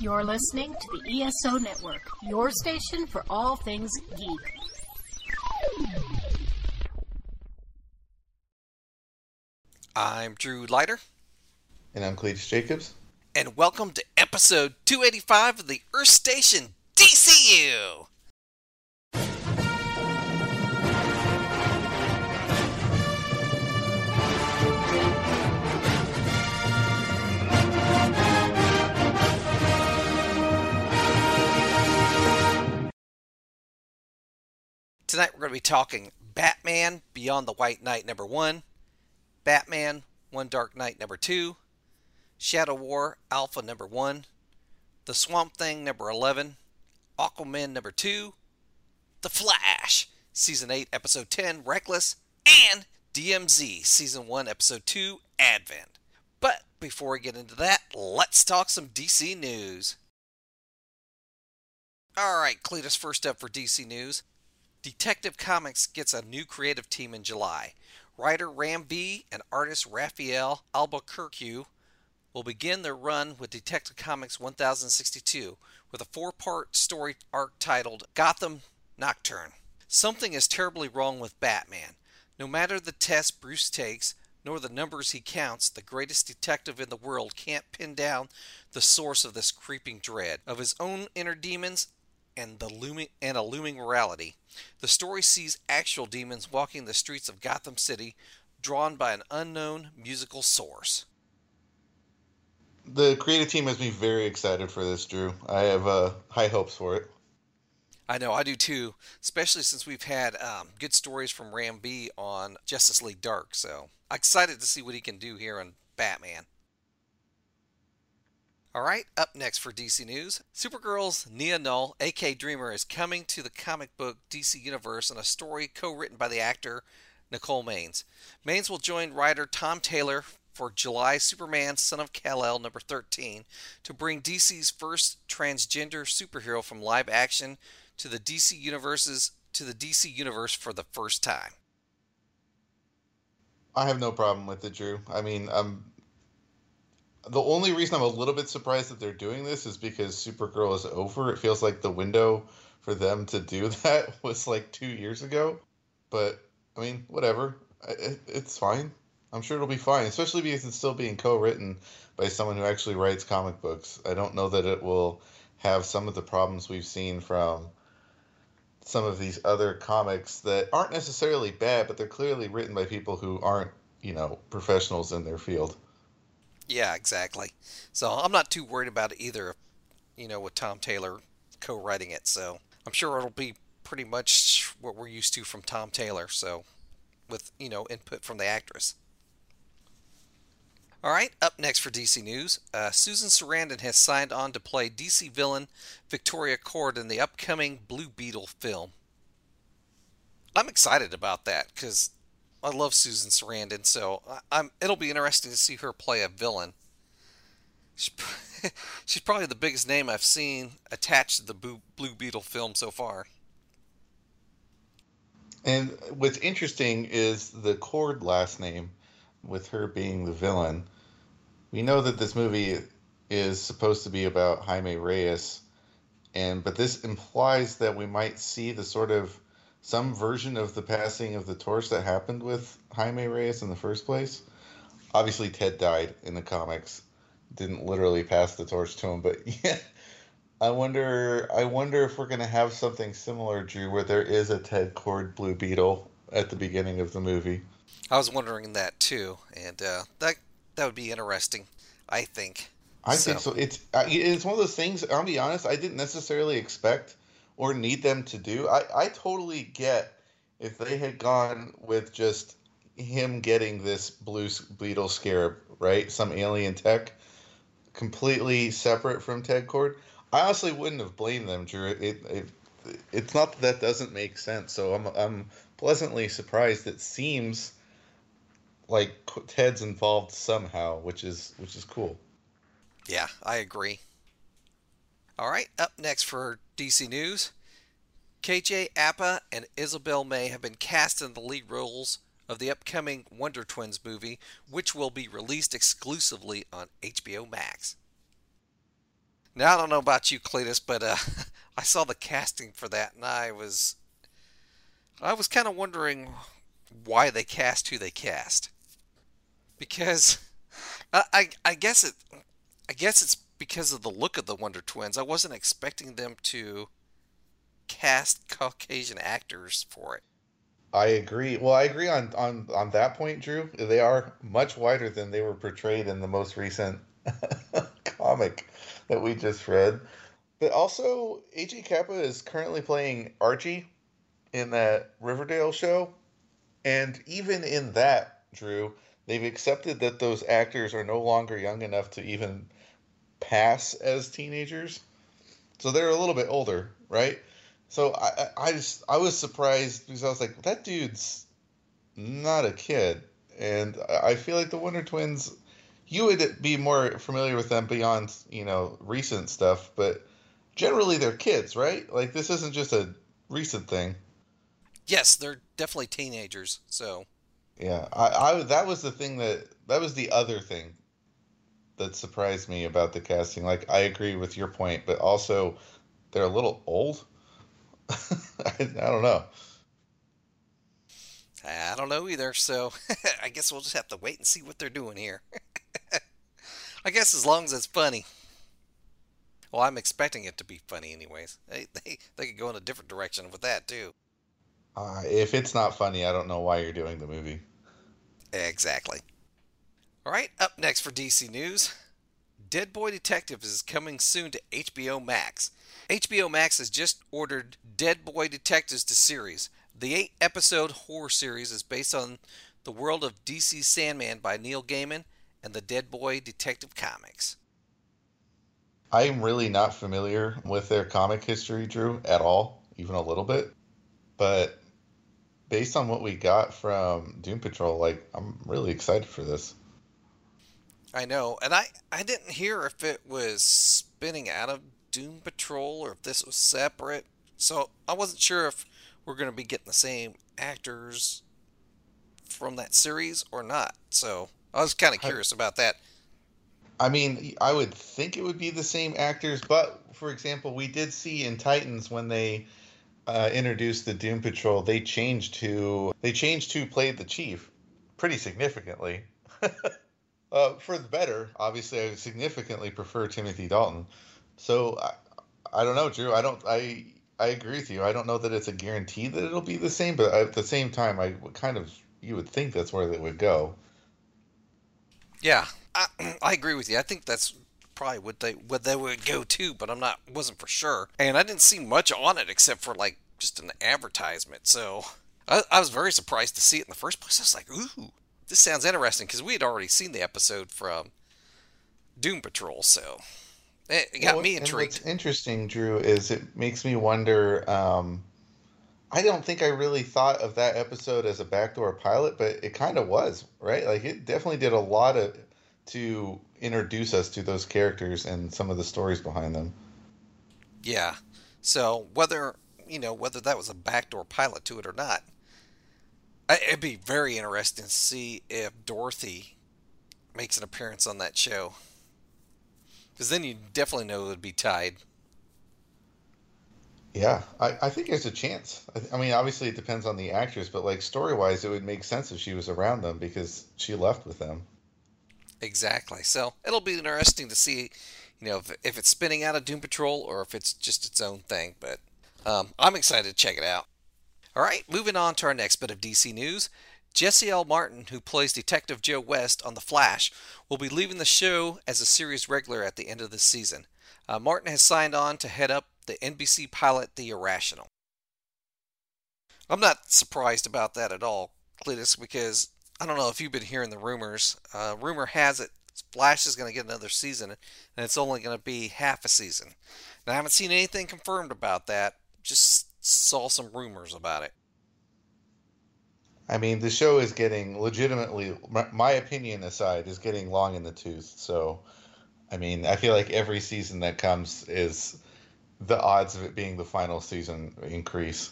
You're listening to the ESO Network, your station for all things geek. I'm Drew Leiter. And I'm Cletus Jacobs. And welcome to episode 285 of the Earth Station DCU! Tonight we're going to be talking Batman Beyond the White Knight number 1, Batman One Dark Knight number 2, Shadow War Alpha number 1, The Swamp Thing number 11, Aquaman number 2, The Flash Season 8 Episode 10 Reckless, and DMZ Season 1 Episode 2 Advent. But before we get into that, let's talk some DC news. Alright, Cletus, first up for DC news. Detective Comics gets a new creative team in July. Writer Ram V and artist Raphael Albuquerque will begin their run with Detective Comics 1062 with a 4-part story arc titled Gotham Nocturne. Something is terribly wrong with Batman. No matter the test Bruce takes, nor the numbers he counts, the greatest detective in the world can't pin down the source of this creeping dread, of his own inner demons and a looming morality. The story sees actual demons walking the streets of Gotham City, drawn by an unknown musical source. The creative team has me very excited for this, Drew. I have high hopes for it. I know, I do too, especially since we've had good stories from Ram V on Justice League Dark, so I'm excited to see what he can do here on Batman. Alright, up next for DC News, Supergirl's Nia Null, aka Dreamer, is coming to the comic book DC Universe in a story co-written by the actor Nicole Maines. Maines will join writer Tom Taylor for July Superman Son of Kal-El number 13 to bring DC's first transgender superhero from live action to the DC Universe for the first time. I have no problem with it, Drew. I mean, the only reason I'm a little bit surprised that they're doing this is because Supergirl is over. It feels like the window for them to do that was like 2 years ago. But, I mean, whatever. It's fine. I'm sure it'll be fine, especially because it's still being co-written by someone who actually writes comic books. I don't know that it will have some of the problems we've seen from some of these other comics that aren't necessarily bad, but they're clearly written by people who aren't, professionals in their field. Yeah, exactly. So I'm not too worried about it either, with Tom Taylor co-writing it. So I'm sure it'll be pretty much what we're used to from Tom Taylor. So with, input from the actress. Alright, up next for DC News, Susan Sarandon has signed on to play DC villain Victoria Kord in the upcoming Blue Beetle film. I'm excited about that because I love Susan Sarandon, so it'll be interesting to see her play a villain. She's probably the biggest name I've seen attached to the Blue Beetle film so far. And what's interesting is the Kord last name, with her being the villain. We know that this movie is supposed to be about Jaime Reyes, but this implies that we might see some version of the passing of the torch that happened with Jaime Reyes in the first place. Obviously, Ted died in the comics. Didn't literally pass the torch to him, but yeah. I wonder if we're going to have something similar, Drew, where there is a Ted Kord Blue Beetle at the beginning of the movie. I was wondering that too, and that would be interesting, I think. I think so. It's one of those things, I'll be honest, I didn't necessarily expect or need them to do. I totally get if they had gone with just him getting this Blue Beetle scarab, right? Some alien tech, completely separate from Ted Kord. I honestly wouldn't have blamed them, Drew. It's not that doesn't make sense. So I'm pleasantly surprised. It seems like Ted's involved somehow, which is cool. Yeah, I agree. All right, up next for DC News, KJ Apa and Isabel May have been cast in the lead roles of the upcoming Wonder Twins movie, which will be released exclusively on HBO Max. Now, I don't know about you, Cletus, but I saw the casting for that, and I was kind of wondering why they cast who they cast. Because I guess it's because of the look of the Wonder Twins. I wasn't expecting them to cast Caucasian actors for it. I agree. Well, I agree on that point, Drew. They are much whiter than they were portrayed in the most recent comic that we just read. But also, AJ Kappa is currently playing Archie in that Riverdale show. And even in that, Drew, they've accepted that those actors are no longer young enough to even pass as teenagers. So they're a little bit older, right? So I was surprised because I was like, that dude's not a kid. And I feel like the Wonder Twins, you would be more familiar with them beyond, recent stuff, but generally they're kids, right? Like this isn't just a recent thing. Yes, they're definitely teenagers. So Yeah, I that was the thing that was the other thing that surprised me about the casting. Like I agree with your point, but also they're a little old. I don't know. I don't know either. So I guess we'll just have to wait and see what they're doing here. I guess as long as it's funny. Well, I'm expecting it to be funny, anyways. They could go in a different direction with that too. If it's not funny, I don't know why you're doing the movie. Exactly. All right, up next for DC News. Dead Boy Detective is coming soon to HBO Max. HBO Max has just ordered Dead Boy Detectives to series. The 8-episode horror series is based on the world of DC Sandman by Neil Gaiman and the Dead Boy Detective comics. I'm really not familiar with their comic history, Drew, at all, even a little bit. But based on what we got from Doom Patrol, like I'm really excited for this. I know, and I didn't hear if it was spinning out of Doom Patrol or if this was separate. So I wasn't sure if we're going to be getting the same actors from that series or not. So I was kind of I, curious about that. I mean, I would think it would be the same actors, but for example, we did see in Titans when they introduced the Doom Patrol, they changed who played the chief pretty significantly. For the better, obviously, I significantly prefer Timothy Dalton. So I don't know, Drew. I agree with you. I don't know that it's a guarantee that it'll be the same, but at the same time, I would kind of you would think that's where they would go. Yeah, I agree with you. I think that's probably what they would go to, but wasn't for sure. And I didn't see much on it except for like just an advertisement. So I was very surprised to see it in the first place. I was like, ooh, this sounds interesting because we had already seen the episode from Doom Patrol, so it got me And what's intrigued. interesting, Drew, is it makes me wonder. I don't think I really thought of that episode as a backdoor pilot, but it kind of was, right? Like it definitely did a lot of to introduce us to those characters and some of the stories behind them. Yeah. So whether that was a backdoor pilot to it or not, it'd be very interesting to see if Dorothy makes an appearance on that show. Because then you definitely know it would be tied. Yeah, I think there's a chance. I mean, obviously it depends on the actress, but like story wise, it would make sense if she was around them because she left with them. Exactly. So it'll be interesting to see, if it's spinning out of Doom Patrol or if it's just its own thing. But I'm excited to check it out. All right, moving on to our next bit of DC news. Jesse L. Martin, who plays Detective Joe West on The Flash, will be leaving the show as a series regular at the end of this season. Martin has signed on to head up the NBC pilot The Irrational. I'm not surprised about that at all, Cletus, because I don't know if you've been hearing the rumors. Rumor has it Flash is going to get another season, and it's only going to be half a season. Now, I haven't seen anything confirmed about that, just saw some rumors about it. I mean, the show is getting legitimately, my opinion aside, is getting long in the tooth. So, I mean, I feel like every season that comes is the odds of it being the final season increase.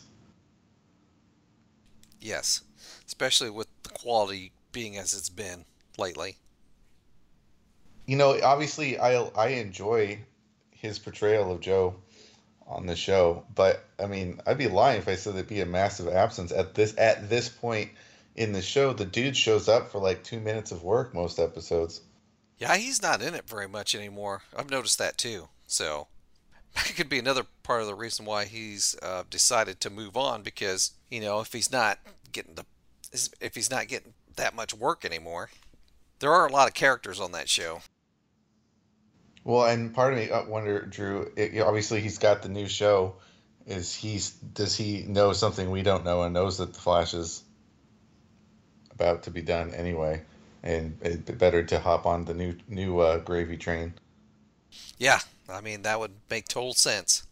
Yes, especially with the quality being as it's been lately. Obviously, I enjoy his portrayal of Joe on the show. But I mean, I'd be lying if I said there'd be a massive absence at this point in the show. The dude shows up for like 2 minutes of work most episodes. Yeah, he's not in it very much anymore. I've noticed that too. So that could be another part of the reason why he's decided to move on, because if he's not getting that much work anymore. There are a lot of characters on that show. Well, and part of me wonder, Drew. Obviously, he's got the new show. Does he know something we don't know, and knows that the Flash is about to be done anyway, and it'd be better to hop on the new gravy train? Yeah, I mean that would make total sense.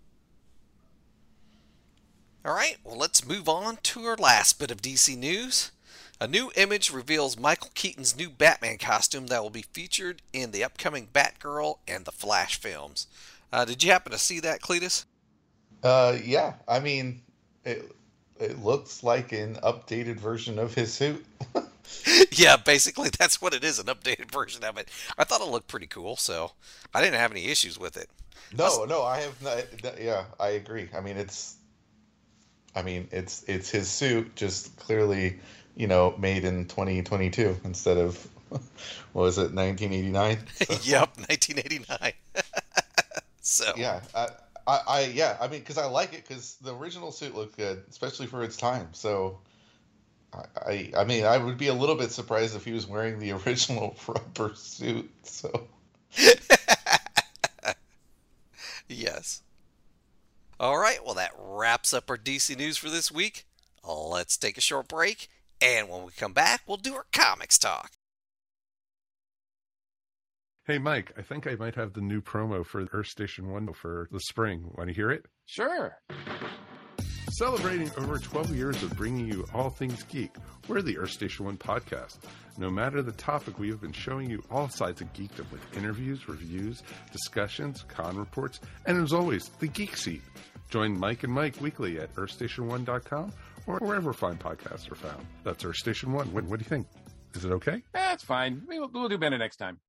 All right, well, let's move on to our last bit of DC news. A new image reveals Michael Keaton's new Batman costume that will be featured in the upcoming Batgirl and the Flash films. Did you happen to see that, Cletus? Yeah. I mean, it looks like an updated version of his suit. Yeah, basically that's what it is, an updated version of it. I thought it looked pretty cool, so I didn't have any issues with it. No, I have not. Yeah, I agree. I mean, it's his suit, just clearly, made in 2022 instead of, what was it, 1989? Yep, 1989. So yeah, I mean, because I like it, because the original suit looked good, especially for its time. So I mean, I would be a little bit surprised if he was wearing the original rubber suit. So yes. All right, well, that wraps up our DC news for this week. Let's take a short break, and when we come back, we'll do our comics talk. Hey, Mike, I think I might have the new promo for Earth Station 1 for the spring. Want to hear it? Sure. Celebrating over 12 years of bringing you all things geek, we're the Earth Station 1 podcast. No matter the topic, we have been showing you all sides of geekdom with interviews, reviews, discussions, con reports, and as always, the Geek Seat. Join Mike and Mike weekly at earthstation1.com or wherever fine podcasts are found. That's Earth Station 1. What do you think? Is it okay? That's fine. We'll do better next time.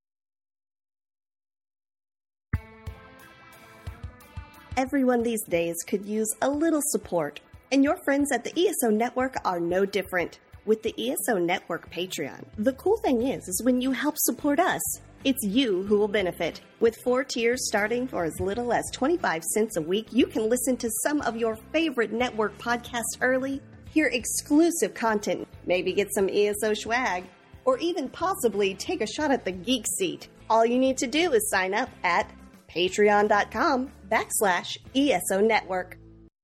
Everyone these days could use a little support, and your friends at the ESO Network are no different. With the ESO Network Patreon, the cool thing is when you help support us, it's you who will benefit. With 4 tiers starting for as little as 25 cents a week, you can listen to some of your favorite network podcasts early, hear exclusive content, maybe get some ESO swag, or even possibly take a shot at the Geek Seat. All you need to do is sign up at patreon.com/ESO Network.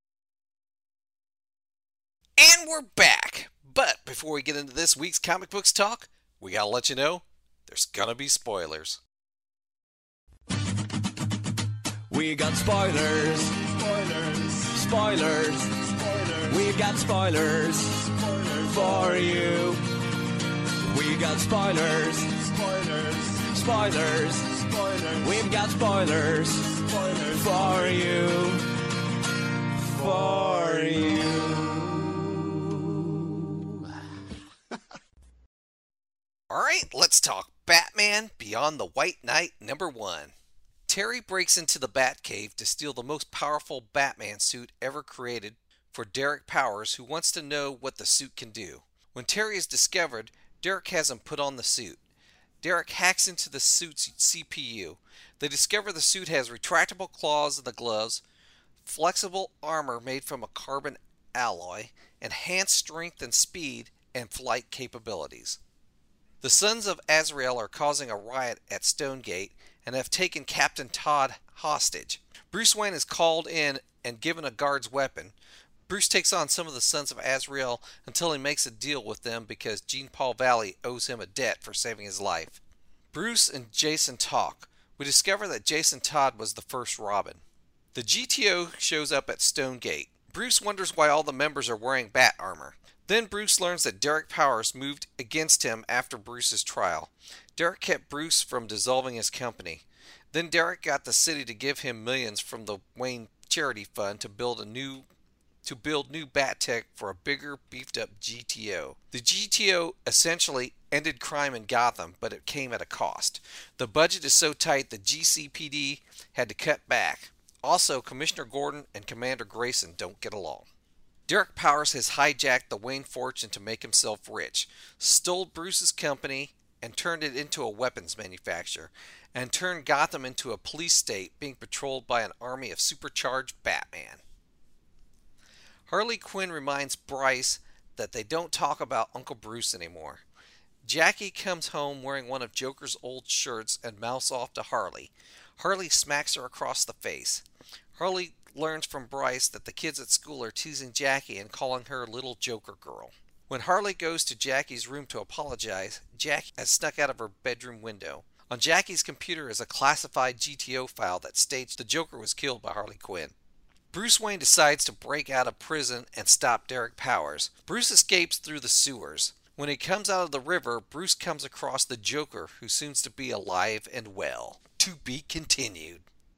And we're back. But before we get into this week's comic books talk, we gotta let you know there's gonna be spoilers. We got spoilers. Spoilers. We got spoilers. For you. We got spoilers. Spoilers. We've got spoilers. For you. For you. Alright, let's talk Batman Beyond the White Knight #1. Terry breaks into the Batcave to steal the most powerful Batman suit ever created for Derek Powers, who wants to know what the suit can do. When Terry is discovered, Derek has him put on the suit. Derek hacks into the suit's CPU. They discover the suit has retractable claws in the gloves, flexible armor made from a carbon alloy, enhanced strength and speed, and flight capabilities. The Sons of Azrael are causing a riot at Stonegate and have taken Captain Todd hostage. Bruce Wayne is called in and given a guard's weapon. Bruce takes on some of the Sons of Azrael until he makes a deal with them because Jean-Paul Valley owes him a debt for saving his life. Bruce and Jason talk. We discover that Jason Todd was the first Robin. The GTO shows up at Stonegate. Bruce wonders why all the members are wearing bat armor. Then Bruce learns that Derek Powers moved against him after Bruce's trial. Derek kept Bruce from dissolving his company. Then Derek got the city to give him millions from the Wayne Charity Fund to build new bat tech for a bigger, beefed up GTO. The GTO essentially ended crime in Gotham, but it came at a cost. The budget is so tight the GCPD had to cut back. Also, Commissioner Gordon and Commander Grayson don't get along. Derek Powers has hijacked the Wayne fortune to make himself rich, stole Bruce's company and turned it into a weapons manufacturer, and turned Gotham into a police state being patrolled by an army of supercharged Batman. Harley Quinn reminds Bryce that they don't talk about Uncle Bruce anymore. Jackie comes home wearing one of Joker's old shirts and mouths off to Harley. Harley smacks her across the face. Harley learns from Bryce that the kids at school are teasing Jackie and calling her Little Joker Girl. When Harley goes to Jackie's room to apologize, Jackie has snuck out of her bedroom window. On Jackie's computer is a classified GTO file that states the Joker was killed by Harley Quinn. Bruce Wayne decides to break out of prison and stop Derek Powers. Bruce escapes through the sewers. When he comes out of the river, Bruce comes across the Joker, who seems to be alive and well. To be continued.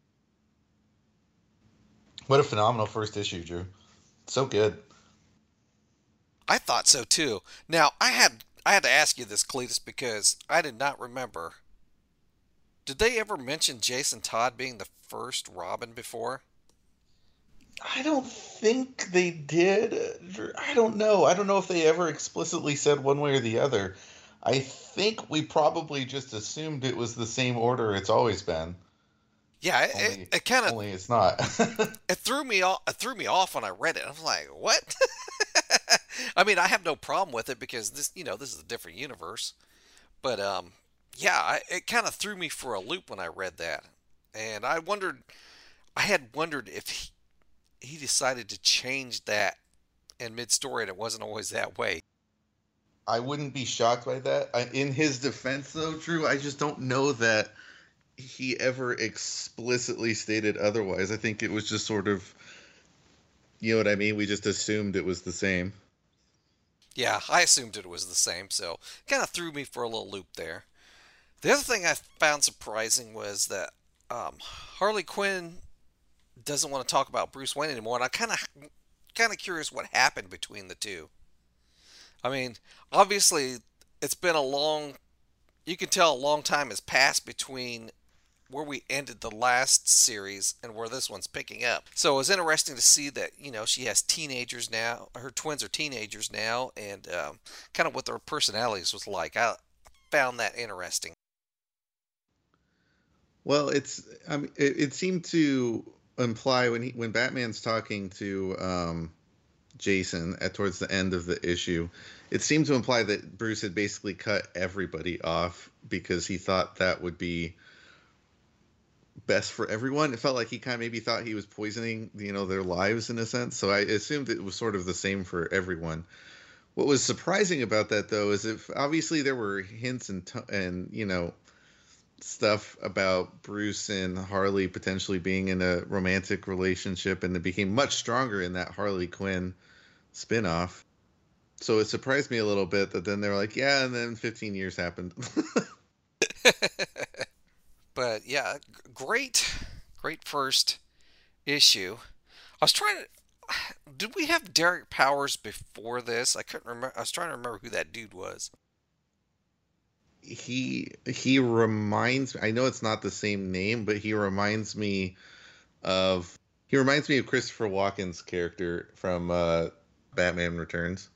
What a phenomenal first issue, Drew. So good. I thought so too. Now, I had to ask you this, Cletus, because I did not remember. Did they ever mention Jason Todd being the first Robin before? I don't think they did. I don't know. I don't know if they ever explicitly said one way or the other. I think we probably just assumed it was the same order it's always been. Yeah, it kind of. Only it's not. It threw me off. It threw me off when I read it. I was like, "What?" I mean, I have no problem with it because this is a different universe. But yeah, it kind of threw me for a loop when I read that, and I had wondered if he decided to change that in mid-story, and it wasn't always that way. I wouldn't be shocked by that. In his defense, though, Drew, I just don't know that he ever explicitly stated otherwise. I think it was just sort of, you know what I mean? We just assumed it was the same. Yeah, I assumed it was the same, so it kind of threw me for a little loop there. The other thing I found surprising was that Harley Quinn doesn't want to talk about Bruce Wayne anymore, and I'm kind of curious what happened between the two. I mean, obviously, it's been you can tell a long time has passed between where we ended the last series and where this one's picking up. So it was interesting to see that, she has teenagers now. Her twins are teenagers now, and kind of what their personalities was like. I found that interesting. Well, it seemed to imply when Batman's talking to Jason towards the end of the issue, it seemed to imply that Bruce had basically cut everybody off because he thought that would be best for everyone. It felt like he kind of maybe thought he was poisoning, their lives in a sense. So I assumed it was sort of the same for everyone. What was surprising about that, though, is if obviously there were hints and stuff about Bruce and Harley potentially being in a romantic relationship, and it became much stronger in that Harley Quinn spinoff. So it surprised me a little bit that then they were like, yeah, and then 15 years happened. But yeah, great first issue. I was trying to. Did we have Derek Powers before this? I couldn't remember. I was trying to remember who that dude was. He reminds me. I know it's not the same name, but he reminds me of Christopher Walken's character from Batman Returns.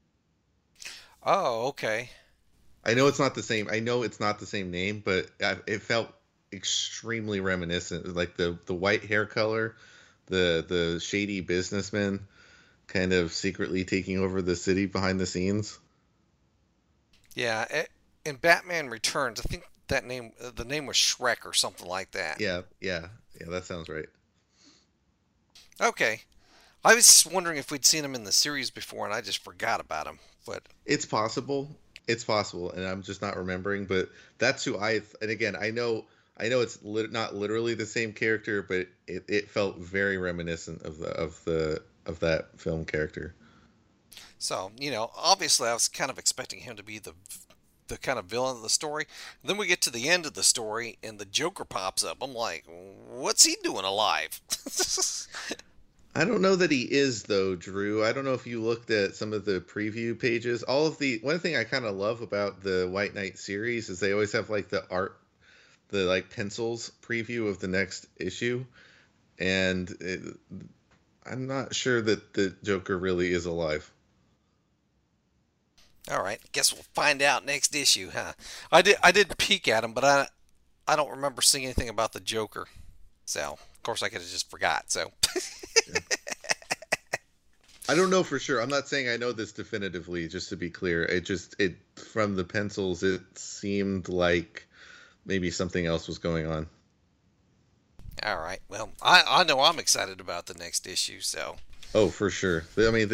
Oh, okay. I know it's not the same name, but it felt extremely reminiscent. Like the white hair color, the shady businessman kind of secretly taking over the city behind the scenes. Yeah, in Batman Returns, I think the name was Shrek or something like that. Yeah, that sounds right. Okay. I was just wondering if we'd seen him in the series before and I just forgot about him. But it's possible, and I'm just not remembering. But that's who and again, I know it's not literally the same character, but it felt very reminiscent of that film character. So obviously, I was kind of expecting him to be the kind of villain of the story. And then we get to the end of the story, and the Joker pops up. I'm like, what's he doing alive? I don't know that he is though, Drew. I don't know if you looked at some of the preview pages. One thing I kind of love about the White Knight series is they always have like the art, the like pencils preview of the next issue, and I'm not sure that the Joker really is alive. All right, guess we'll find out next issue, huh? I did peek at him, but I don't remember seeing anything about the Joker. So, of course, I could have just forgot. So, I don't know for sure. I'm not saying I know this definitively, just to be clear. It from the pencils, it seemed like maybe something else was going on. all right. Well, I know I'm excited about the next issue. So, Oh, for sure. I mean,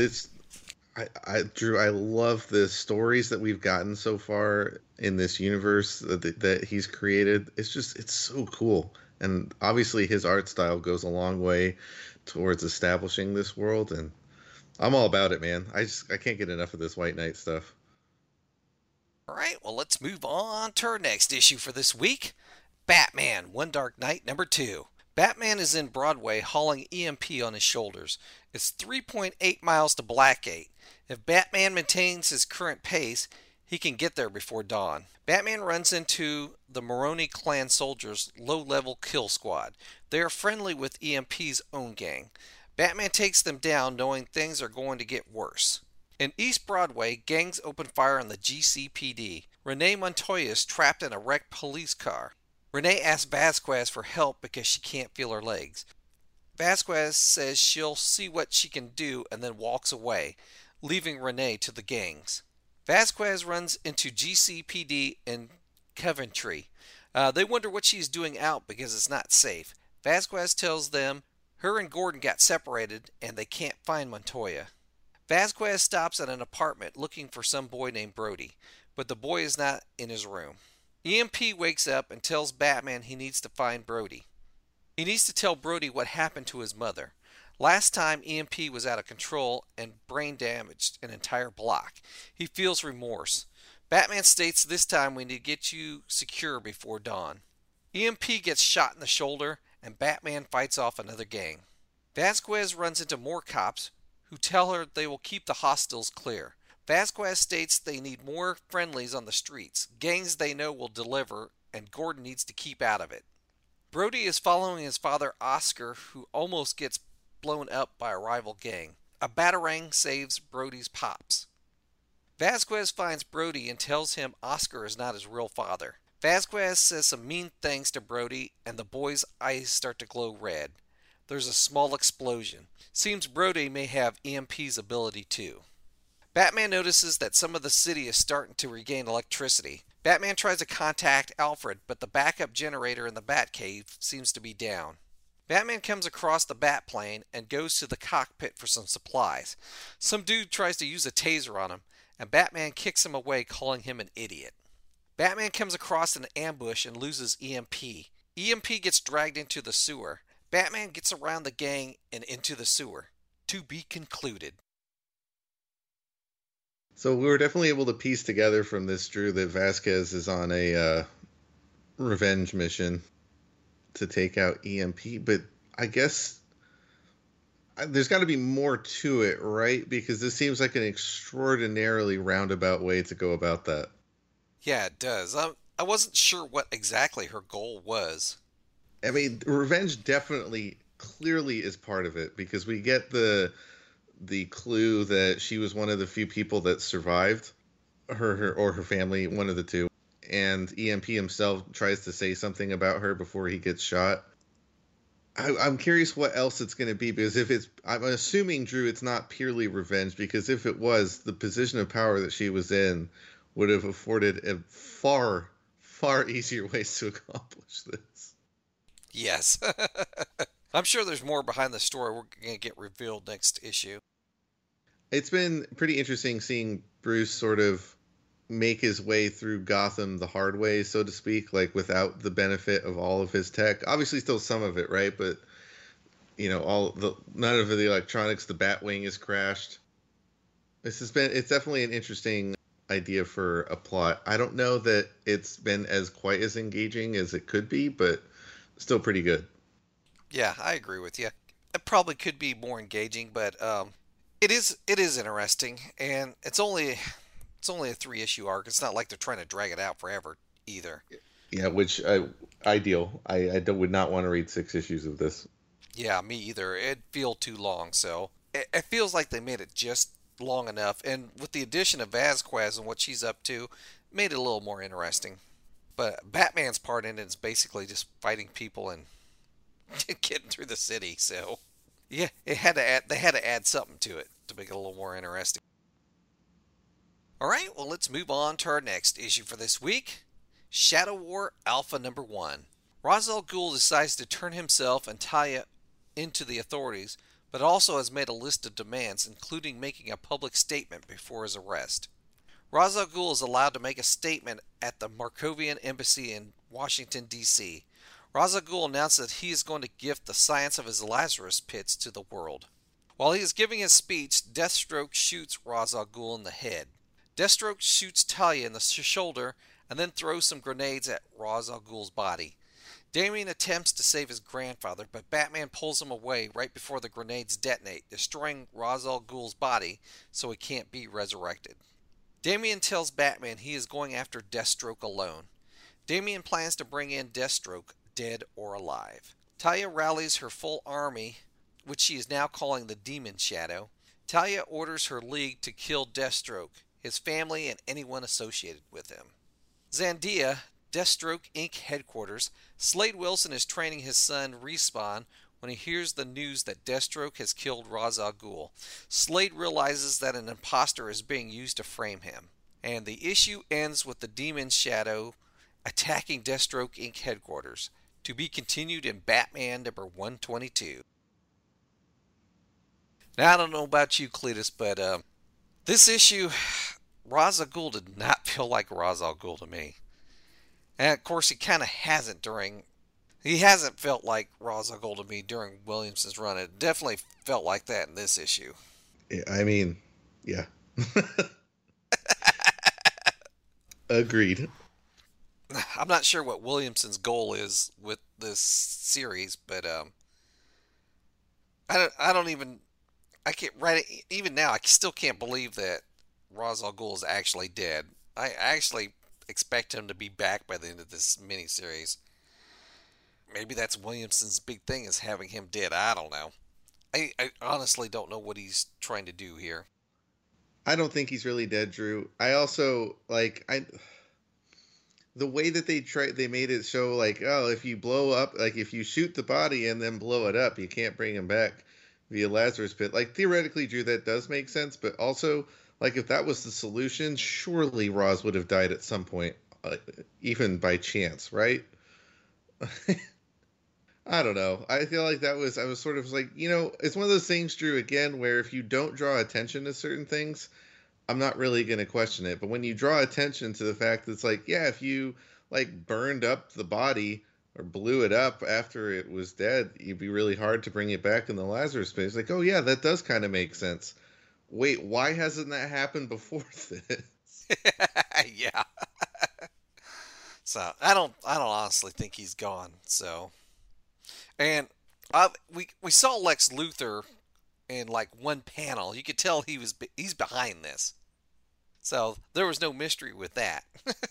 Drew, I love the stories that we've gotten so far in this universe that he's created. It's so cool. And obviously his art style goes a long way towards establishing this world, and I'm all about it, man. I can't get enough of this White Knight stuff. all right. Well, let's move on to our next issue for this week. Batman: One Dark Knight #2. Batman is in Broadway hauling EMP on his shoulders. It's 3.8 miles to Blackgate. If Batman maintains his current pace, he can get there before dawn. Batman runs into the Maroni clan soldiers' low-level kill squad. They are friendly with EMP's own gang. Batman takes them down knowing things are going to get worse. In East Broadway, gangs open fire on the GCPD. Renee Montoya is trapped in a wrecked police car. Renee asks Vasquez for help because she can't feel her legs. Vasquez says she'll see what she can do and then walks away, leaving Renee to the gangs. Vasquez runs into GCPD in Coventry. They wonder what she's doing out because it's not safe. Vasquez tells them her and Gordon got separated and they can't find Montoya. Vasquez stops at an apartment looking for some boy named Brody, but the boy is not in his room. EMP wakes up and tells Batman he needs to find Brody. He needs to tell Brody what happened to his mother. Last time EMP was out of control and brain damaged an entire block. He feels remorse. Batman states this time we need to get you secure before dawn. EMP gets shot in the shoulder and Batman fights off another gang. Vasquez runs into more cops who tell her they will keep the hostiles clear. Vasquez states they need more friendlies on the streets, gangs they know will deliver, and Gordon needs to keep out of it. Brody is following his father Oscar, who almost gets blown up by a rival gang. A batarang saves Brody's pops. Vasquez finds Brody and tells him Oscar is not his real father. Vasquez says some mean things to Brody, and the boy's eyes start to glow red. There's a small explosion. Seems Brody may have EMP's ability too. Batman notices that some of the city is starting to regain electricity. Batman tries to contact Alfred, but the backup generator in the Batcave seems to be down. Batman comes across the Batplane and goes to the cockpit for some supplies. Some dude tries to use a taser on him, and Batman kicks him away, calling him an idiot. Batman comes across an ambush and loses EMP. EMP gets dragged into the sewer. Batman gets around the gang and into the sewer. To be concluded. So we were definitely able to piece together from this, Drew, that Vasquez is on a revenge mission to take out EMP. But I guess there's got to be more to it, right? Because this seems like an extraordinarily roundabout way to go about that. Yeah, it does. I wasn't sure what exactly her goal was. I mean, revenge definitely, clearly is part of it, because we get the clue that she was one of the few people that survived, her or her family, one of the two. And EMP himself tries to say something about her before he gets shot. I'm curious what else it's going to be, because I'm assuming, Drew, it's not purely revenge, because if it was, the position of power that she was in would have afforded a far, far easier ways to accomplish this. Yes. I'm sure there's more behind the story we're going to get revealed next issue. It's been pretty interesting seeing Bruce sort of make his way through Gotham the hard way, so to speak, like without the benefit of all of his tech. Obviously still some of it, right? But none of the electronics, the Batwing is crashed. It's definitely an interesting idea for a plot. I don't know that it's been quite as engaging as it could be, but still pretty good. Yeah, I agree with you. it probably could be more engaging, but it is interesting, and it's only a 3-issue arc. It's not like they're trying to drag it out forever either. Yeah, which ideal. I would not want to read 6 issues of this. Yeah, me either. It'd feel too long, so it feels like they made it just long enough, and with the addition of Vasquez and what she's up to, made it a little more interesting. But Batman's part in it is basically just fighting people and getting through the city, so yeah, they had to add something to it to make it a little more interesting. Alright, well, let's move on to our next issue for this week. Shadow War Alpha number 1. Ra's al Ghul decides to turn himself and Talia into the authorities, but also has made a list of demands, including making a public statement before his arrest. Ra's al Ghul is allowed to make a statement at the Markovian embassy in Washington, D.C. Ra's al Ghul announced that he is going to gift the science of his Lazarus pits to the world. While he is giving his speech, Deathstroke shoots Ra's al Ghul in the head. Deathstroke shoots Talia in the shoulder and then throws some grenades at Ra's al Ghul's body. Damian attempts to save his grandfather, but Batman pulls him away right before the grenades detonate, destroying Ra's al Ghul's body so he can't be resurrected. Damian tells Batman he is going after Deathstroke alone. Damian plans to bring in Deathstroke, dead or alive. Talia rallies her full army, which she is now calling the Demon Shadow. Talia orders her league to kill Deathstroke, his family, and anyone associated with him. Zandia, Deathstroke Inc. headquarters. Slade Wilson is training his son Respawn when he hears the news that Deathstroke has killed Ra's al Ghul. Slade realizes that an imposter is being used to frame him, and the issue ends with the Demon Shadow attacking Deathstroke Inc. headquarters. To be continued in Batman number 122. Now, I don't know about you, Cletus, but this issue, Ra's al Ghul did not feel like Ra's al Ghul to me. And of course, he kind of hasn't he hasn't felt like Ra's al Ghul to me during Williamson's run. It definitely felt like that in this issue. I mean, yeah. Agreed. I'm not sure what Williamson's goal is with this series, but even now, I still can't believe that Ra's al Ghul is actually dead. I actually expect him to be back by the end of this miniseries. Maybe that's Williamson's big thing, is having him dead. I don't know. I honestly don't know what he's trying to do here. I don't think he's really dead, Drew. I also, the way that they made it show, if you blow up, if you shoot the body and then blow it up, you can't bring him back via Lazarus Pit. Theoretically, Drew, that does make sense, but also, if that was the solution, surely Ra's would have died at some point, even by chance, right? I don't know. I feel like I was sort of it's one of those things, Drew, again, where if you don't draw attention to certain things, I'm not really going to question it. But when you draw attention to the fact that it's if you burned up the body or blew it up after it was dead, it'd be really hard to bring it back in the Lazarus Pit. It's oh yeah, that does kind of make sense. Wait, why hasn't that happened before this? Yeah. So I don't honestly think he's gone. So, and we saw Lex Luthor in one panel. You could tell he's behind this. So there was no mystery with that.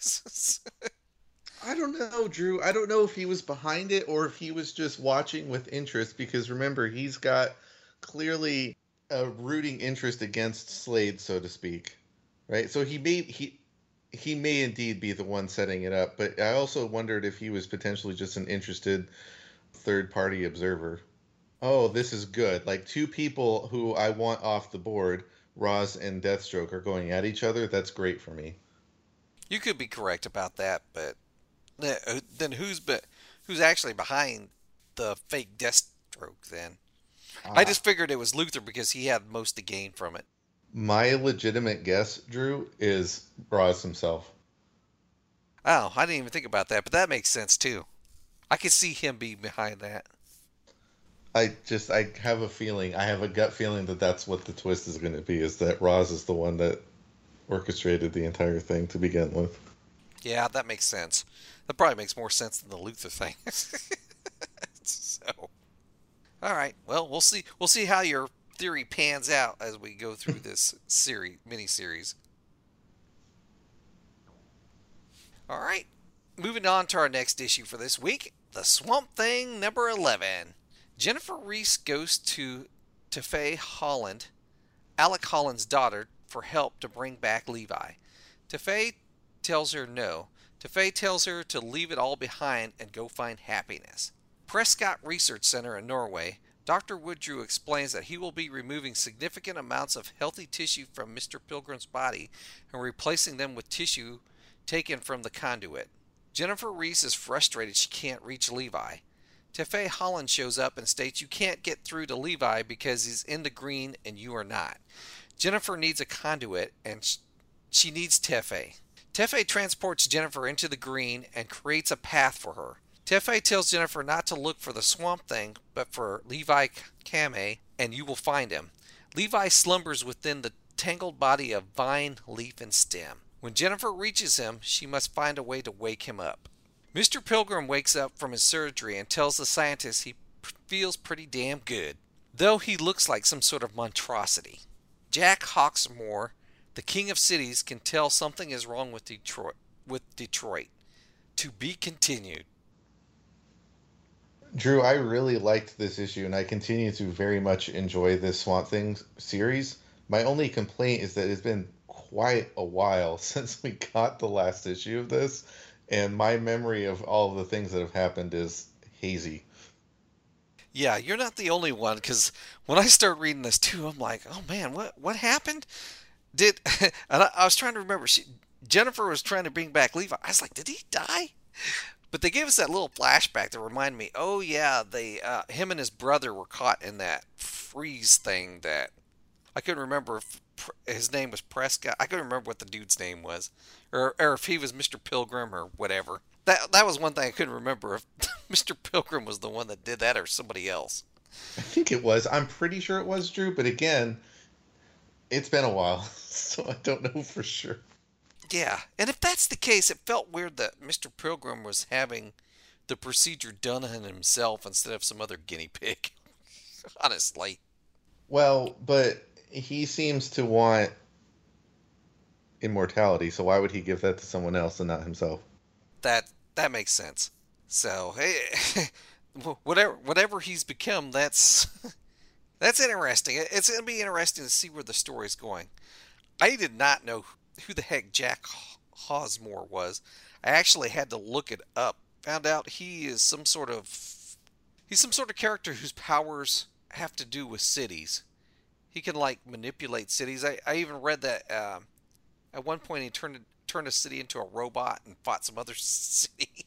I don't know, Drew. I don't know if he was behind it or if he was just watching with interest, because remember, he's got clearly a rooting interest against Slade, so to speak, right? So he may indeed be the one setting it up, but I also wondered if he was potentially just an interested third-party observer. Oh, this is good. Two people who I want off the board, Ra's and Deathstroke, are going at each other. That's great for me. You could be correct about that, but then who's actually behind the fake Deathstroke then? I just figured it was Luthor because he had most to gain from it. My legitimate guess, Drew, is Ra's himself. Oh, I didn't even think about that, but that makes sense too. I could see him being behind that. I have a feeling, I have a gut feeling that that's what the twist is going to be, is that Ra's is the one that orchestrated the entire thing to begin with. Yeah, that makes sense. That probably makes more sense than the Luthor thing. So, All right. Well, we'll see. We'll see how your theory pans out as we go through this mini-series. All right. Moving on to our next issue for this week, The Swamp Thing number 11. Jennifer Reese goes to Tefay Holland, Alec Holland's daughter, for help to bring back Levi. Tefay tells her no. Tefay tells her to leave it all behind and go find happiness. Prescott Research Center in Norway, Dr. Woodrue explains that he will be removing significant amounts of healthy tissue from Mr. Pilgrim's body and replacing them with tissue taken from the conduit. Jennifer Reese is frustrated she can't reach Levi. Tefay Holland shows up and states you can't get through to Levi because he's in the green and you are not. Jennifer needs a conduit and she needs Tefay. Tefay transports Jennifer into the green and creates a path for her. Tefay tells Jennifer not to look for the Swamp Thing, but for Levi Kame, and you will find him. Levi slumbers within the tangled body of vine, leaf, and stem. When Jennifer reaches him, she must find a way to wake him up. Mr. Pilgrim wakes up from his surgery and tells the scientist he feels pretty damn good, though he looks like some sort of monstrosity. Jack Hawksmoor, the king of cities, can tell something is wrong with Detroit. To be continued. Drew, I really liked this issue, and I continue to very much enjoy this Swamp Thing series. My only complaint is that it's been quite a while since we got the last issue of this, and my memory of all of the things that have happened is hazy. Yeah, you're not the only one, because when I start reading this too, I'm like, oh man, what happened? And I was trying to remember. Jennifer was trying to bring back Levi. I was like, did he die? But they gave us that little flashback to remind me, oh yeah, him and his brother were caught in that freeze thing that I couldn't remember if his name was Prescott. I couldn't remember what the dude's name was, or if he was Mr. Pilgrim or whatever. That was one thing I couldn't remember, if Mr. Pilgrim was the one that did that or somebody else. I think it was. I'm pretty sure it was, Drew, but again, it's been a while, so I don't know for sure. Yeah, and if that's the case, it felt weird that Mr. Pilgrim was having the procedure done on himself instead of some other guinea pig. Honestly. Well, but he seems to want immortality, so why would he give that to someone else and not himself? That makes sense. So, hey, whatever he's become, that's interesting. It's going to be interesting to see where the story's going. I did not know who the heck Jack Hawksmoor was. I actually had to look it up. Found out he's some sort of character whose powers have to do with cities. He can manipulate cities. I even read that at one point he turned a city into a robot and fought some other city.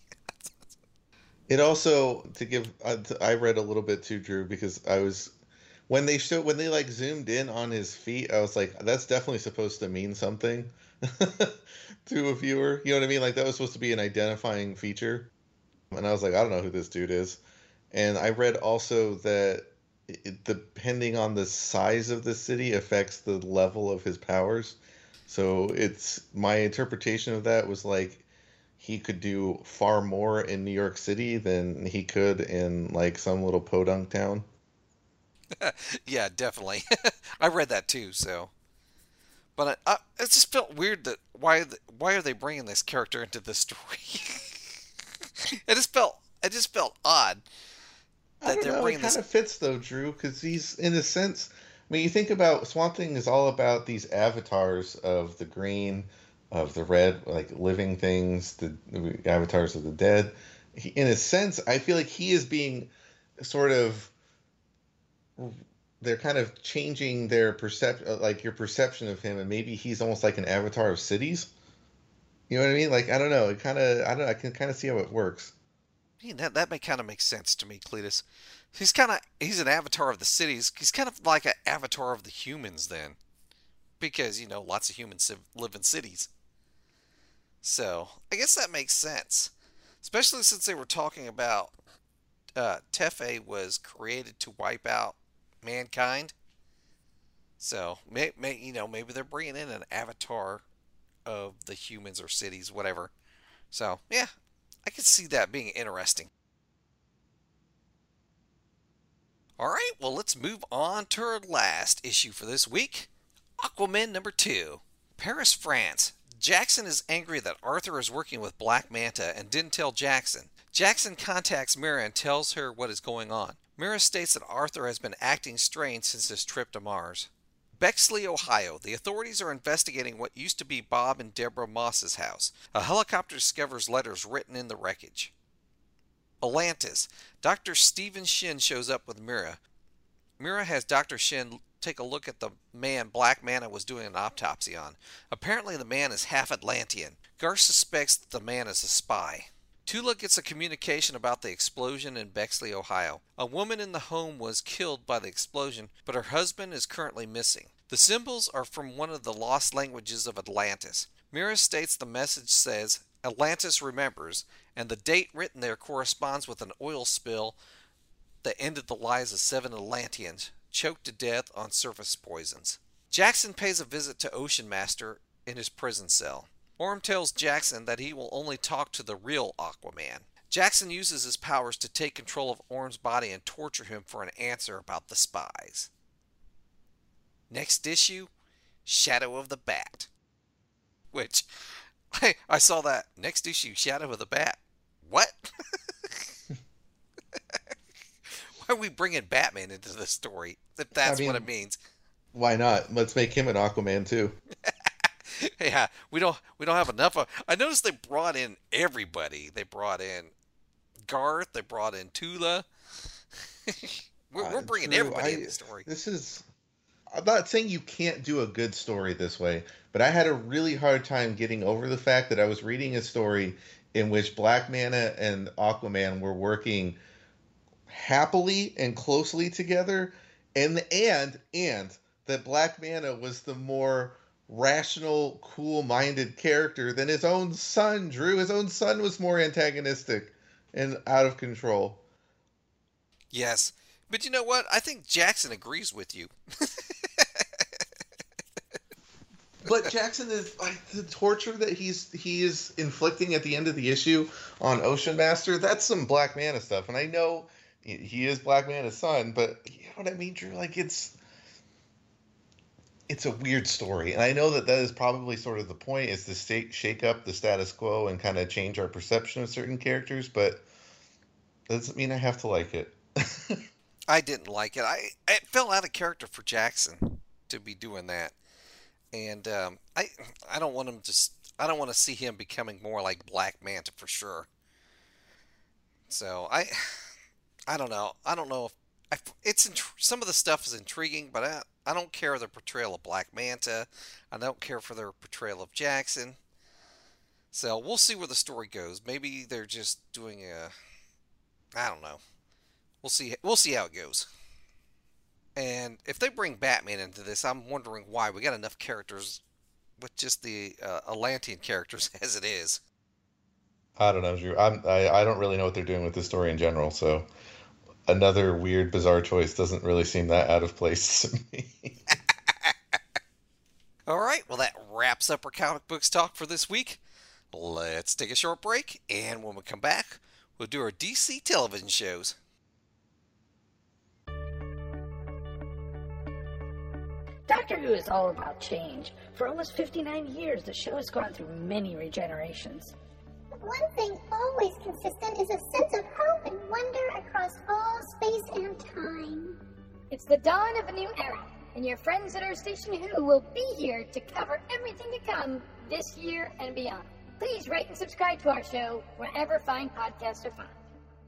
It also, I read a little bit too, Drew, because when they zoomed in on his feet, I was like, that's definitely supposed to mean something to a viewer. You know what I mean? Like, that was supposed to be an identifying feature. And I was like, I don't know who this dude is. And I read also that depending on the size of the city affects the level of his powers. So my interpretation of that was like, he could do far more in New York City than he could in some little podunk town. Yeah, definitely. I read that too. So, but it just felt weird that why are they bringing this character into this story? It just felt odd that they're bringing this. It kind of fits though, Drew, because he's in a sense. I mean, you think about Swamp Thing is all about these avatars of the green, of the red, living things, the avatars of the dead. In a sense, I feel like he is being sort of. They're kind of changing their your perception of him, and maybe he's almost like an avatar of cities. You know what I mean? I don't know. I can kind of see how it works. That may kind of make sense to me, Cletus. He's an avatar of the cities. He's kind of like an avatar of the humans then. Because, lots of humans live in cities. So, I guess that makes sense. Especially since they were talking about Tefay was created to wipe out mankind. So, maybe they're bringing in an avatar of the humans or cities, whatever. So, yeah, I could see that being interesting. All right, well, let's move on to our last issue for this week. Aquaman number 2. Paris, France. Jackson is angry that Arthur is working with Black Manta and didn't tell Jackson. Jackson contacts Mira and tells her what is going on. Mira states that Arthur has been acting strange since his trip to Mars. Bexley, Ohio. The authorities are investigating what used to be Bob and Deborah Moss's house. A helicopter discovers letters written in the wreckage. Atlantis. Dr. Stephen Shin shows up with Mira. Mira has Dr. Shin take a look at the man Black Manta was doing an autopsy on. Apparently the man is half Atlantean. Garth suspects that the man is a spy. Tula gets a communication about the explosion in Bexley, Ohio. A woman in the home was killed by the explosion, but her husband is currently missing. The symbols are from one of the lost languages of Atlantis. Mira states the message says, Atlantis remembers, and the date written there corresponds with an oil spill that ended the lives of 7 Atlanteans, choked to death on surface poisons. Jackson pays a visit to Ocean Master in his prison cell. Orm tells Jackson that he will only talk to the real Aquaman. Jackson uses his powers to take control of Orm's body and torture him for an answer about the spies. Next issue, Shadow of the Bat. Which, I saw that. Next issue, Shadow of the Bat. What? Why are we bringing Batman into the story, if that's what it means? Why not? Let's make him an Aquaman too. Yeah, we don't have enough of. I noticed they brought in everybody. They brought in Garth. They brought in Tula. we're bringing everybody in the story. I'm not saying you can't do a good story this way, but I had a really hard time getting over the fact that I was reading a story in which Black Manta and Aquaman were working happily and closely together, and that Black Manta was the more rational, cool-minded character than his own son, Drew. His own son was more antagonistic and out of control. Yes, but you know what? I think Jackson agrees with you. But Jackson is like the torture that he is inflicting at the end of the issue on Ocean Master. That's some Black Manta stuff, and I know he is Black Manta's son, but you know what I mean, Drew? Like it's a weird story, and I know that is probably sort of the point, is to shake up the status quo and kind of change our perception of certain characters, but that doesn't mean I have to like it. I didn't like it. It fell out of character for Jackson to be doing that, and I don't want him to. I don't want to see him becoming more like Black Manta for sure. So I don't know. I don't know if some of the stuff is intriguing, but I don't care for the portrayal of Black Manta. I don't care for their portrayal of Jackson. So we'll see where the story goes. Maybe they're just doing I don't know. We'll see how it goes. And if they bring Batman into this, I'm wondering why. We got enough characters with just the Atlantean characters as it is. I don't know, Drew. I don't really know what they're doing with this story in general, so another weird, bizarre choice doesn't really seem that out of place to me. All right, well, that wraps up our comic books talk for this week. Let's take a short break, and when we come back, we'll do our DC television shows. Doctor Who is all about change. For almost 59 years, the show has gone through many regenerations. But one thing always consistent is a sense of hope and wonder across all space and time. It's the dawn of a new era, and your friends at Earth Station Who will be here to cover everything to come this year and beyond. Please rate and subscribe to our show wherever fine podcasts are found.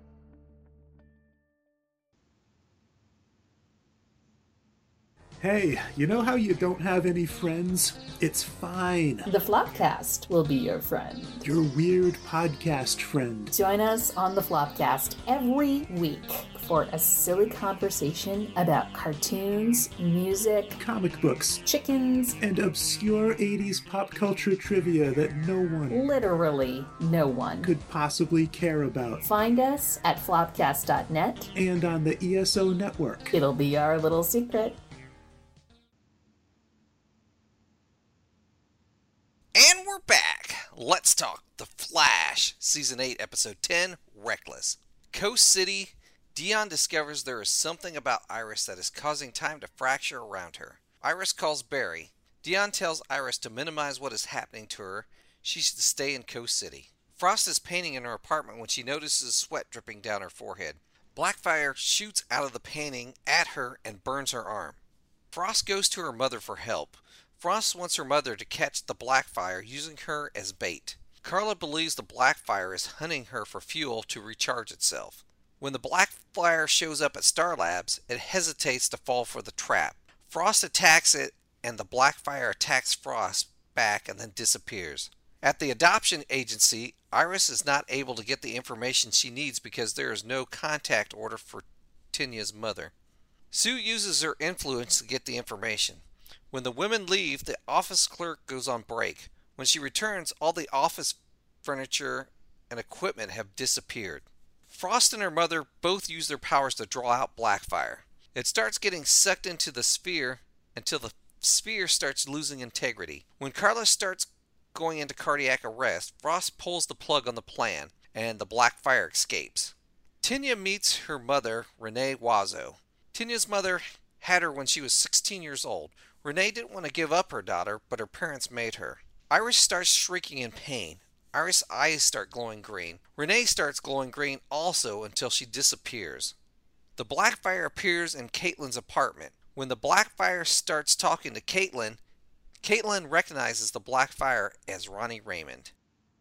Hey, you know how you don't have any friends? It's fine. The Flopcast will be your friend. Your weird podcast friend. Join us on the Flopcast every week for a silly conversation about cartoons, music, comic books, chickens, and obscure 80s pop culture trivia that no one, literally no one, could possibly care about. Find us at flopcast.net and on the ESO network. It'll be our little secret. And we're back. Let's talk The Flash, Season 8, Episode 10, Reckless. Coast City, Dion discovers there is something about Iris that is causing time to fracture around her. Iris calls Barry. Dion tells Iris to minimize what is happening to her. She should stay in Coast City. Frost is painting in her apartment when she notices sweat dripping down her forehead. Blackfire shoots out of the painting at her and burns her arm. Frost goes to her mother for help. Frost wants her mother to catch the Blackfire using her as bait. Carla believes the Blackfire is hunting her for fuel to recharge itself. When the Blackfire shows up at Star Labs, it hesitates to fall for the trap. Frost attacks it, and the Blackfire attacks Frost back and then disappears. At the adoption agency, Iris is not able to get the information she needs because there is no contact order for Tinya's mother. Sue uses her influence to get the information. When the women leave, the office clerk goes on break. When she returns, all the office furniture and equipment have disappeared. Frost and her mother both use their powers to draw out Blackfire. It starts getting sucked into the sphere until the sphere starts losing integrity. When Carla starts going into cardiac arrest, Frost pulls the plug on the plan, and the Blackfire escapes. Tinya meets her mother, Renee Wazo. Tinya's mother had her when she was 16 years old. Renee didn't want to give up her daughter, but her parents made her. Iris starts shrieking in pain. Iris' eyes start glowing green. Renee starts glowing green also until she disappears. The Blackfire appears in Caitlin's apartment. When the Blackfire starts talking to Caitlin, Caitlin recognizes the Blackfire as Ronnie Raymond.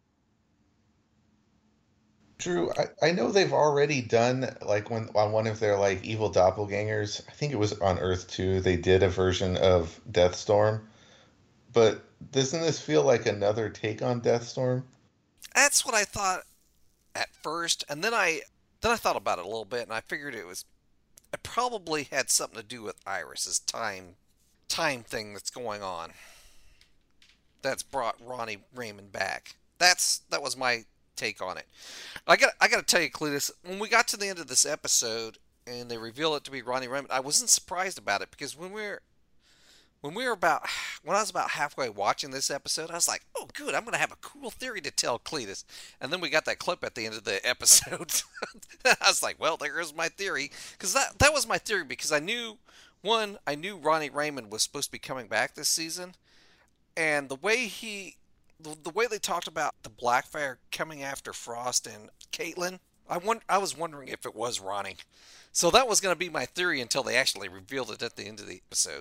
Drew, I know they've already done, like, when on one of their, like, evil doppelgangers, I think it was on Earth 2, they did a version of Deathstorm. But doesn't this feel like another take on Deathstorm? That's what I thought at first, and then I thought about it a little bit, and I figured it probably had something to do with Iris's time thing that's going on. That's brought Ronnie Raymond back. That was my take on it. I got to tell you, Cletus, when we got to the end of this episode and they reveal it to be Ronnie Raymond, I wasn't surprised about it because when I was about halfway watching this episode, I was like, oh, good, I'm going to have a cool theory to tell Cletus. And then we got that clip at the end of the episode. I was like, well, there's my theory. Because that was my theory, because I knew Ronnie Raymond was supposed to be coming back this season. And the way they talked about the Blackfire coming after Frost and Caitlin, I was wondering if it was Ronnie. So that was going to be my theory until they actually revealed it at the end of the episode.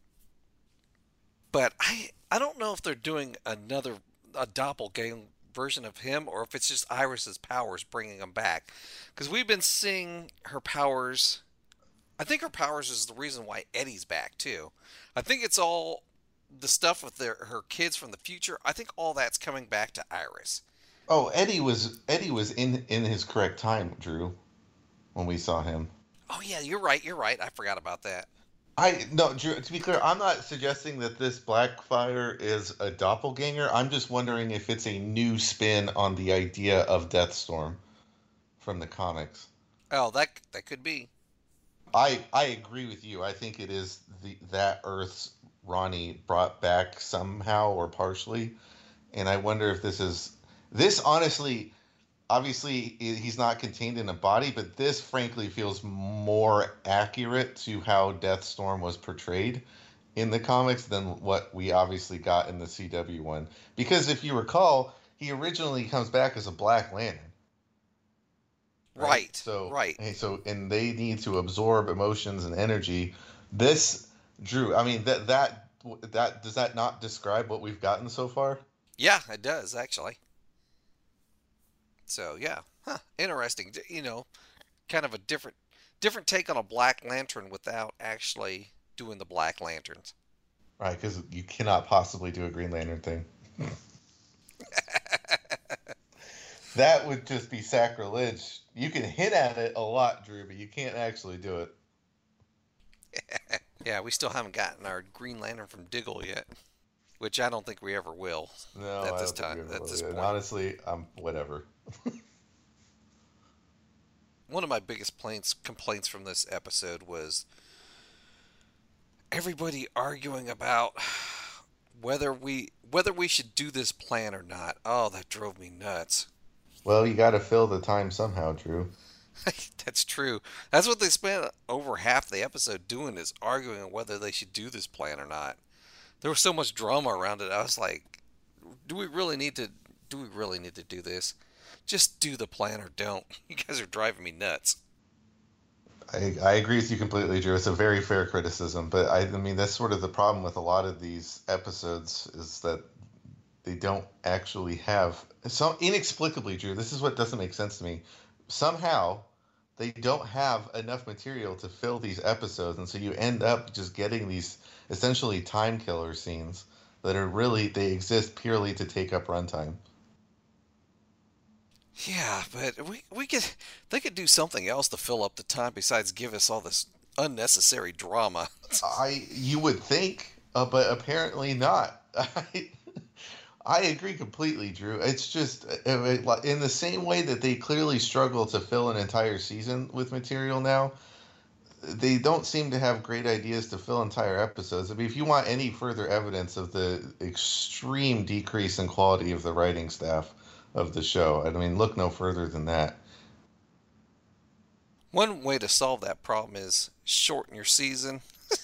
But I don't know if they're doing a doppelganger version of him, or if it's just Iris's powers bringing him back. Because we've been seeing her powers. I think her powers is the reason why Eddie's back too. I think it's all the stuff with her kids from the future. I think all that's coming back to Iris. Oh, Eddie was in his correct time, Drew, when we saw him. Oh yeah, you're right. I forgot about that. No, Drew, to be clear, I'm not suggesting that this Blackfire is a doppelganger. I'm just wondering if it's a new spin on the idea of Deathstorm from the comics. Oh, that could be. I agree with you. I think it is that Earth's Ronnie brought back somehow or partially. And I wonder if this honestly, obviously he's not contained in a body, but this frankly feels more accurate to how Deathstorm was portrayed in the comics than what we obviously got in the CW one. Because if you recall, he originally comes back as a Black Lantern. Right. So, right. And they need to absorb emotions and energy. This, Drew, I mean, that does that not describe what we've gotten so far? Yeah, it does, actually. So, yeah. Interesting. Kind of a different take on a Black Lantern without actually doing the Black Lanterns. Right, because you cannot possibly do a Green Lantern thing. That would just be sacrilege. You can hint at it a lot, Drew, but you can't actually do it. Yeah, we still haven't gotten our Green Lantern from Diggle yet, which I don't think we ever will. No, at this time. At this point, honestly, whatever. One of my biggest complaints from this episode was everybody arguing about whether we should do this plan or not. Oh, that drove me nuts. Well, you got to fill the time somehow, Drew. That's true. That's what they spent over half the episode doing, is arguing on whether they should do this plan or not. There was so much drama around it. I was like, do we really need to do this? Just do the plan or don't. You guys are driving me nuts. I agree with you completely, Drew. It's a very fair criticism, but I mean, that's sort of the problem with a lot of these episodes, is that they don't actually have, so inexplicably, Drew, this is what doesn't make sense to me. Somehow they don't have enough material to fill these episodes, and so you end up just getting these essentially time killer scenes that are really, they exist purely to take up runtime. Yeah, but they could do something else to fill up the time besides give us all this unnecessary drama. You would think, but apparently not. I agree completely, Drew. It's just in the same way that they clearly struggle to fill an entire season with material now, they don't seem to have great ideas to fill entire episodes. I mean, if you want any further evidence of the extreme decrease in quality of the writing staff of the show, I mean, look no further than that. One way to solve that problem is shorten your season.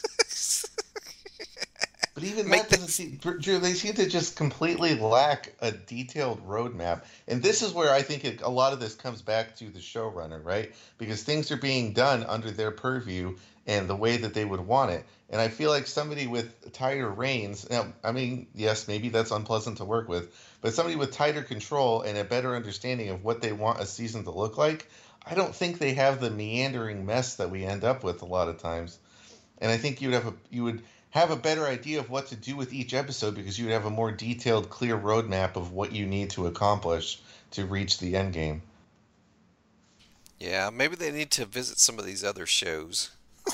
But even that doesn't seem, Drew, they seem to just completely lack a detailed roadmap. And this is where I think a lot of this comes back to the showrunner, right? Because things are being done under their purview and the way that they would want it. And I feel like somebody with tighter reins, now, I mean, yes, maybe that's unpleasant to work with, but somebody with tighter control and a better understanding of what they want a season to look like, I don't think they have the meandering mess that we end up with a lot of times. And I think you would have a better idea of what to do with each episode, because you would have a more detailed, clear roadmap of what you need to accomplish to reach the end game. Yeah, maybe they need to visit some of these other shows.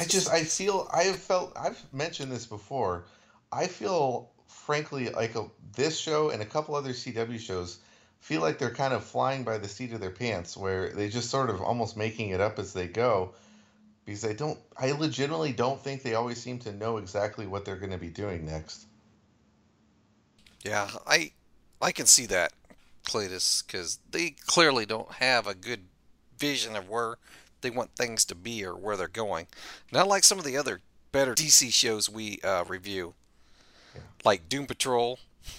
I've mentioned this before. I feel, frankly, like this show and a couple other CW shows feel like they're kind of flying by the seat of their pants, where they just sort of almost making it up as they go. Because I legitimately don't think they always seem to know exactly what they're going to be doing next. Yeah, I can see that, Cletus, because they clearly don't have a good vision of where they want things to be or where they're going. Not like some of the other better DC shows we review, like Doom Patrol.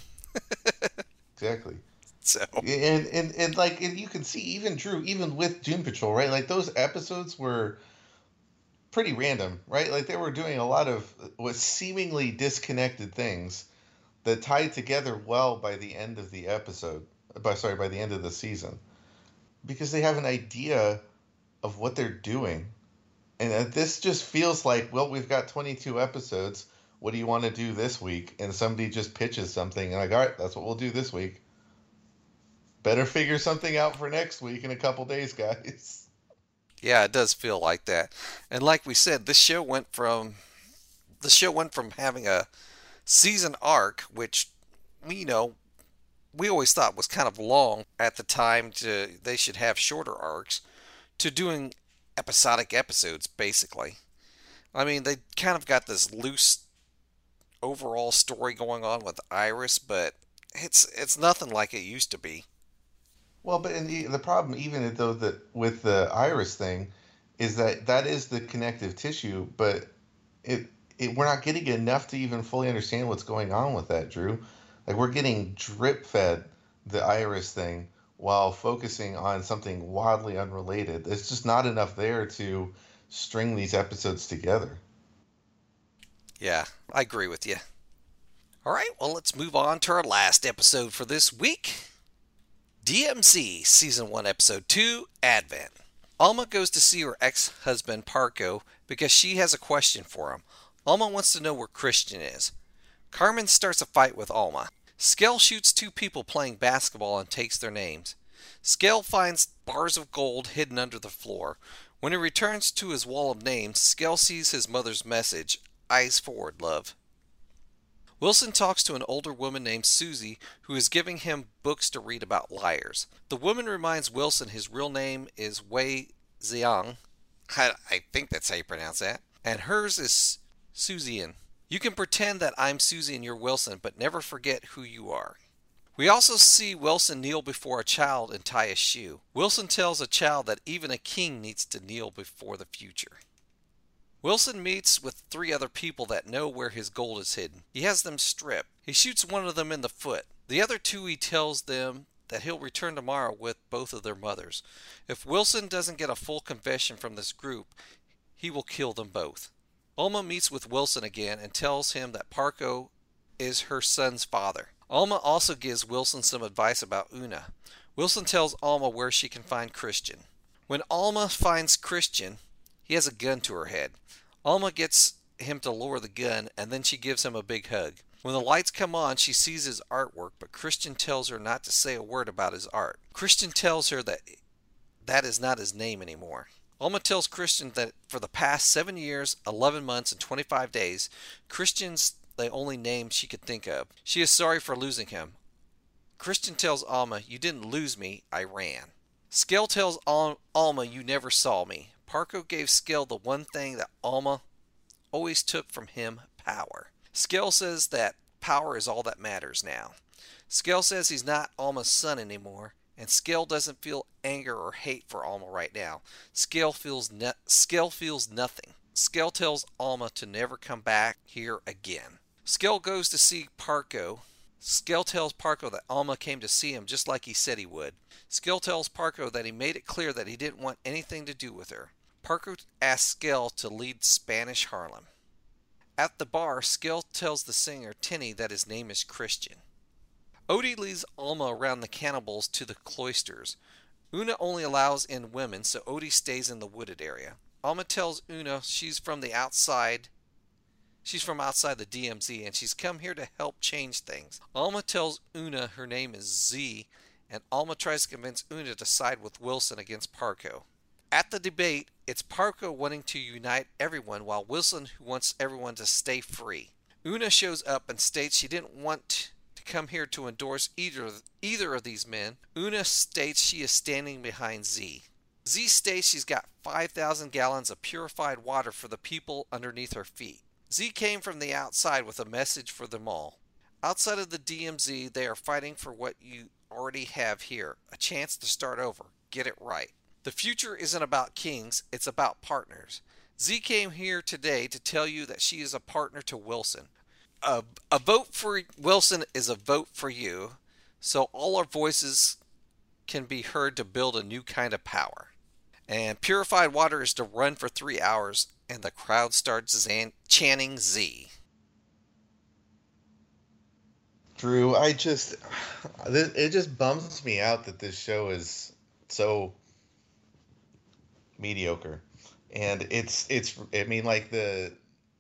Exactly. So and like, and you can see, even Drew, even with Doom Patrol, right? Like, those episodes were pretty random, right? Like, they were doing a lot of seemingly disconnected things that tied together well by the end of the episode. By the end of the season, because they have an idea of what they're doing. And this just feels like, well, we've got 22 episodes. What do you want to do this week? And somebody just pitches something, and like, all right, that's what we'll do this week. Better figure something out for next week in a couple days, guys. Yeah, it does feel like that. And like we said, the show went from having a season arc, which we always thought was kind of long at the time, they should have shorter arcs, to doing episodic episodes, basically. I mean, they kind of got this loose overall story going on with Iris, but it's nothing like it used to be. Well, but the problem, even though that with the Iris thing, is that is the connective tissue, but we're not getting enough to even fully understand what's going on with that, Drew. Like, we're getting drip fed the Iris thing while focusing on something wildly unrelated. There's just not enough there to string these episodes together. Yeah, I agree with you. All right, well, let's move on to our last episode for this week. DMZ Season 1, Episode 2, Advent. Alma goes to see her ex-husband Parco because she has a question for him. Alma wants to know where Christian is. Carmen starts a fight with Alma. Skell shoots two people playing basketball and takes their names. Skell finds bars of gold hidden under the floor. When he returns to his wall of names, Skell sees his mother's message, "Eyes forward, love." Wilson talks to an older woman named Susie, who is giving him books to read about liars. The woman reminds Wilson his real name is Wei Xiang. I think that's how you pronounce that. And hers is Susian. You can pretend that I'm Susie and you're Wilson, but never forget who you are. We also see Wilson kneel before a child and tie a shoe. Wilson tells a child that even a king needs to kneel before the future. Wilson meets with 3 other people that know where his gold is hidden. He has them stripped. He shoots one of them in the foot. The other 2 he tells them that he'll return tomorrow with both of their mothers. If Wilson doesn't get a full confession from this group, he will kill them both. Alma meets with Wilson again and tells him that Parco is her son's father. Alma also gives Wilson some advice about Una. Wilson tells Alma where she can find Christian. When Alma finds Christian, he has a gun to her head. Alma gets him to lower the gun, and then she gives him a big hug. When the lights come on, she sees his artwork, but Christian tells her not to say a word about his art. Christian tells her that that is not his name anymore. Alma tells Christian that for the past 7 years, 11 months, and 25 days, Christian's the only name she could think of. She is sorry for losing him. Christian tells Alma, "You didn't lose me, I ran." Skell tells Alma, "You never saw me." Parco gave Skell the one thing that Alma always took from him, power. Skell says that power is all that matters now. Skell says he's not Alma's son anymore, and Skell doesn't feel anger or hate for Alma right now. Skell feels nothing. Skell tells Alma to never come back here again. Skell goes to see Parco. Skell tells Parco that Alma came to see him just like he said he would. Skell tells Parco that he made it clear that he didn't want anything to do with her. Parco asks Skell to lead Spanish Harlem. At the bar, Skell tells the singer Tinny that his name is Christian. Odie leads Alma around the cannibals to the cloisters. Una only allows in women, so Odie stays in the wooded area. Alma tells Una she's from outside the DMZ and she's come here to help change things. Alma tells Una her name is Z, and Alma tries to convince Una to side with Wilson against Parco. At the debate, it's Parco wanting to unite everyone while Wilson who wants everyone to stay free. Una shows up and states she didn't want to come here to endorse either of these men. Una states she is standing behind Z. Z states she's got 5,000 gallons of purified water for the people underneath her feet. Z came from the outside with a message for them all. Outside of the DMZ, they are fighting for what you already have here, a chance to start over. Get it right. The future isn't about kings, it's about partners. Z came here today to tell you that she is a partner to Wilson. A vote for Wilson is a vote for you, so all our voices can be heard to build a new kind of power. And purified water is to run for 3 hours, and the crowd starts chanting Z. Drew, it just bums me out that this show is so mediocre. And the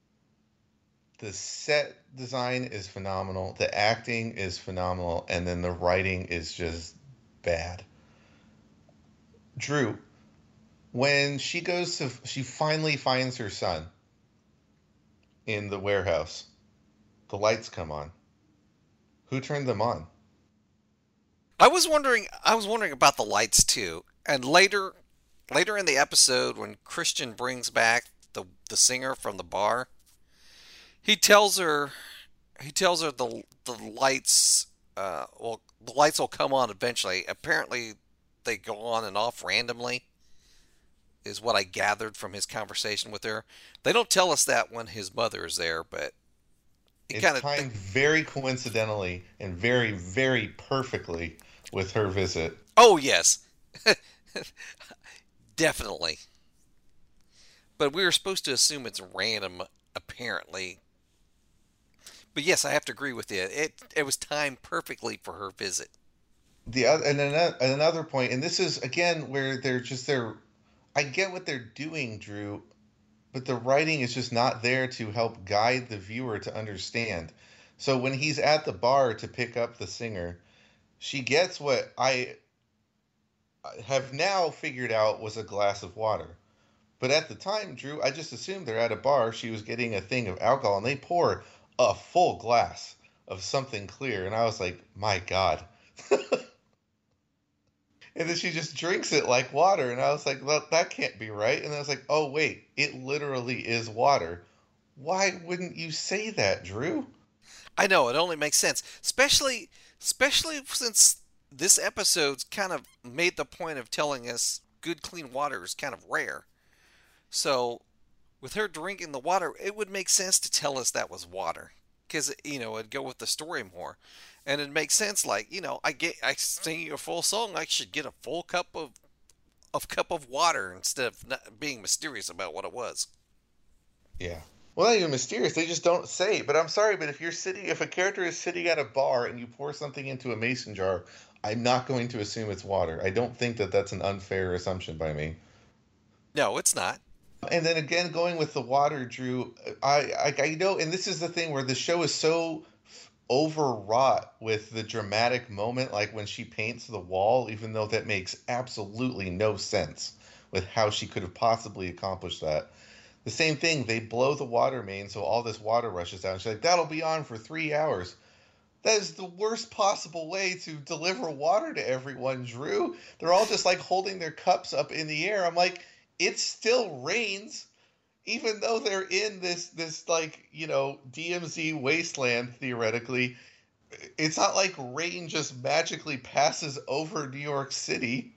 set design is phenomenal, the acting is phenomenal, and then the writing is just bad. Drew, when she finally finds her son in the warehouse, the lights come on. Who turned them on? I was wondering about the lights too. And later in the episode, when Christian brings back the singer from the bar, he tells her the lights the lights will come on eventually. Apparently they go on and off randomly, is what I gathered from his conversation with her. They don't tell us that when his mother is there, but it's timed very coincidentally and very, very perfectly with her visit. Oh, yes. Definitely. But we were supposed to assume it's random, apparently. But yes, I have to agree with you. It was timed perfectly for her visit. Another point, and this is, again, where I get what they're doing, Drew, but the writing is just not there to help guide the viewer to understand. So when he's at the bar to pick up the singer, she gets what I have now figured out was a glass of water. But at the time, Drew, I just assumed they're at a bar. She was getting a thing of alcohol, and they pour a full glass of something clear. And I was like, my God. And then she just drinks it like water. And I was like, well, that can't be right. And I was like, oh, wait, it literally is water. Why wouldn't you say that, Drew? I know, it only makes sense. Especially Especially since this episode's kind of made the point of telling us good, clean water is kind of rare. So, with her drinking the water, it would make sense to tell us that was water. Because, it'd go with the story more. And it'd make sense, like, I sing you a full song, I should get a full cup of water instead of not being mysterious about what it was. Yeah. Well, not even mysterious. They just don't say. But I'm sorry, but if a character is sitting at a bar and you pour something into a mason jar, I'm not going to assume it's water. I don't think that that's an unfair assumption by me. No, it's not. And then again, going with the water, Drew, I know, and this is the thing where the show is so overwrought with the dramatic moment, like when she paints the wall, even though that makes absolutely no sense with how she could have possibly accomplished that. The same thing, they blow the water main so all this water rushes down. She's like, that'll be on for 3 hours. That is the worst possible way to deliver water to everyone, Drew. They're all just like holding their cups up in the air. I'm like, it still rains, even though they're in this like, DMZ wasteland, theoretically. It's not like rain just magically passes over New York City.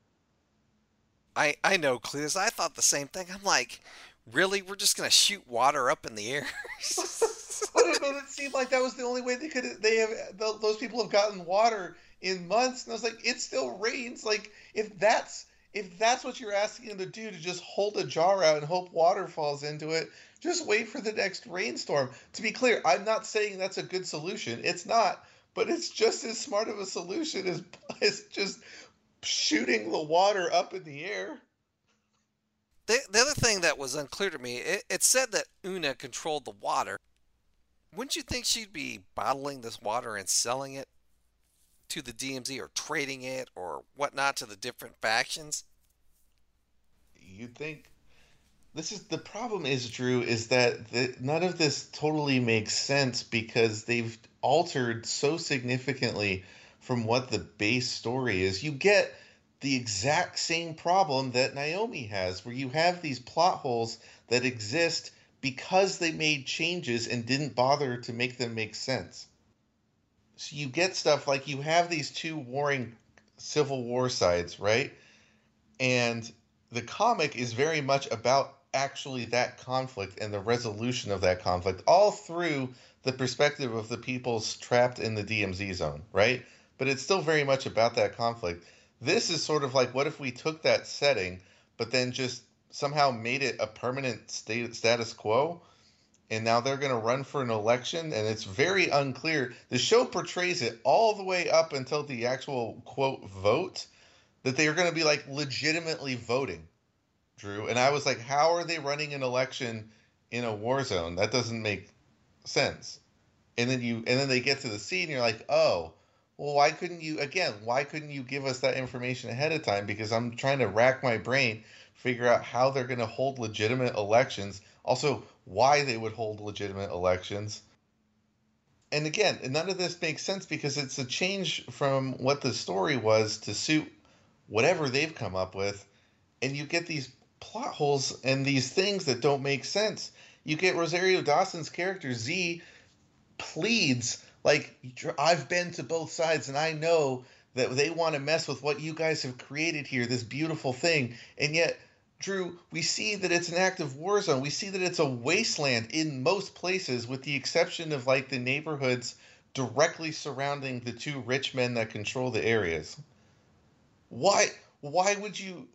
I know, Cletus. I thought the same thing. I'm like, really? We're just going to shoot water up in the air? But it made it seem like that was the only way those people have gotten water in months. And I was like, it still rains. Like, if that's what you're asking them to do, to just hold a jar out and hope water falls into it, just wait for the next rainstorm. To be clear, I'm not saying that's a good solution. It's not. But it's just as smart of a solution as just shooting the water up in the air. The other thing that was unclear to me, it said that Una controlled the water. Wouldn't you think she'd be bottling this water and selling it to the DMZ or trading it or whatnot to the different factions? You'd think. The problem is, Drew, is that none of this totally makes sense because they've altered so significantly from what the base story is. You get the exact same problem that Naomi has, where you have these plot holes that exist because they made changes and didn't bother to make them make sense. So you get stuff like you have these two warring Civil War sides, right? And the comic is very much about actually that conflict and the resolution of that conflict, all through the perspective of the people trapped in the DMZ zone, right? But it's still very much about that conflict. This is sort of like, what if we took that setting, but then just somehow made it a permanent status quo, and now they're going to run for an election, and it's very unclear. The show portrays it all the way up until the actual, quote, vote, that they are going to be, like, legitimately voting, Drew. And I was like, how are they running an election in a war zone? That doesn't make sense. And then they get to the scene, and you're like, oh, well, why couldn't you give us that information ahead of time? Because I'm trying to rack my brain, figure out how they're going to hold legitimate elections, also why they would hold legitimate elections. And again, none of this makes sense because it's a change from what the story was to suit whatever they've come up with. And you get these plot holes and these things that don't make sense. You get Rosario Dawson's character, Z, pleads, like, I've been to both sides and I know that they want to mess with what you guys have created here, this beautiful thing. And yet, Drew, we see that it's an active war zone. We see that it's a wasteland in most places, with the exception of, like, the neighborhoods directly surrounding the two rich men that control the areas. Why would you...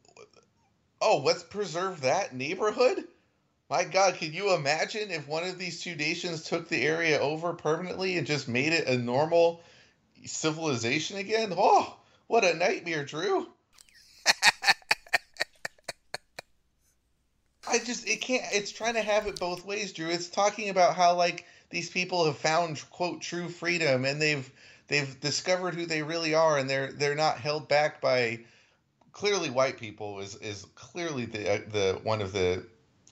Oh, let's preserve that neighborhood? My God, can you imagine if one of these two nations took the area over permanently and just made it a normal civilization again? Oh, what a nightmare, Drew. It's trying to have it both ways, Drew. It's talking about how, like, these people have found, quote, true freedom, and they've discovered who they really are, and they're not held back by, clearly white people is clearly the one of the,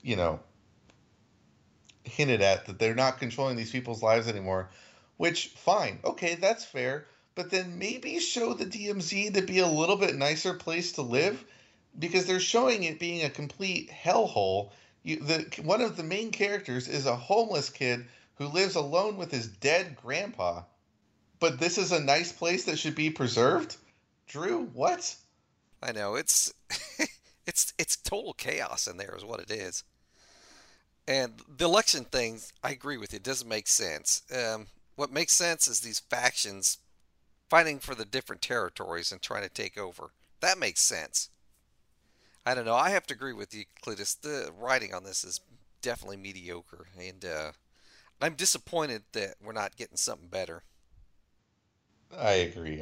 hinted at, that they're not controlling these people's lives anymore, which, fine, okay, that's fair, but then maybe show the DMZ to be a little bit nicer place to live, because they're showing it being a complete hellhole. One of the main characters is a homeless kid who lives alone with his dead grandpa. but this is a nice place that should be preserved? Drew, what? I know, it's it's total chaos in there is what it is. And the election thing, I agree with you, it doesn't make sense. What makes sense is these factions fighting for the different territories and trying to take over. That makes sense. I don't know. I have to agree with you, Cletus. The writing on this is definitely mediocre. And I'm disappointed that we're not getting something better. I agree.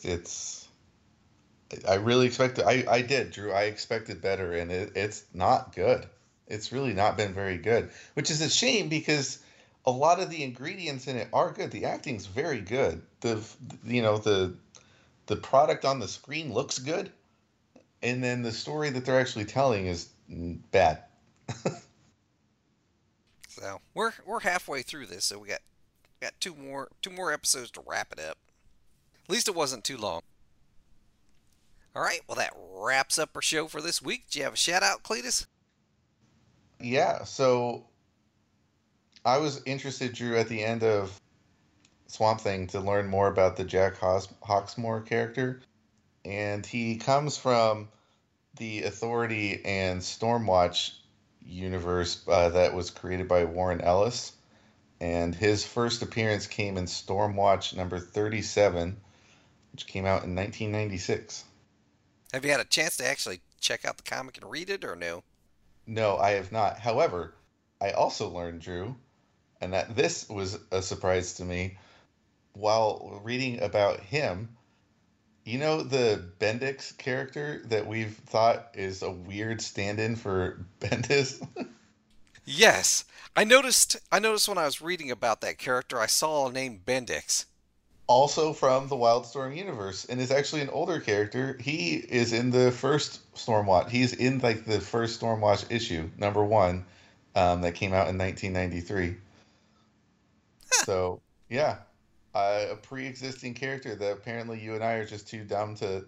I really expected, I did, Drew. I expected better, and it's not good. It's really not been very good, which is a shame because a lot of the ingredients in it are good. The acting's very good. The product on the screen looks good, and then the story that they're actually telling is bad. So we're halfway through this, so we got two more episodes to wrap it up. At least it wasn't too long. All right, well that wraps up our show for this week. Do you have a shout out, Cletus? Yeah, so I was interested, Drew, at the end of Swamp Thing to learn more about the Jack Hawksmoor character. And he comes from the Authority and Stormwatch universe that was created by Warren Ellis. And his first appearance came in Stormwatch number 37, which came out in 1996. Have you had a chance to actually check out the comic and read it, or no? No, I have not. However, I also learned, Drew, and that this was a surprise to me, while reading about him, you know the Bendix character that we've thought is a weird stand-in for Bendis? Yes. I noticed when I was reading about that character, I saw a name Bendix. Also from the Wildstorm universe, and is actually an older character. He is in the first Stormwatch. He's in like the first Stormwatch issue, number 1, that came out in 1993. So, yeah. A pre-existing character that apparently you and I are just too dumb to...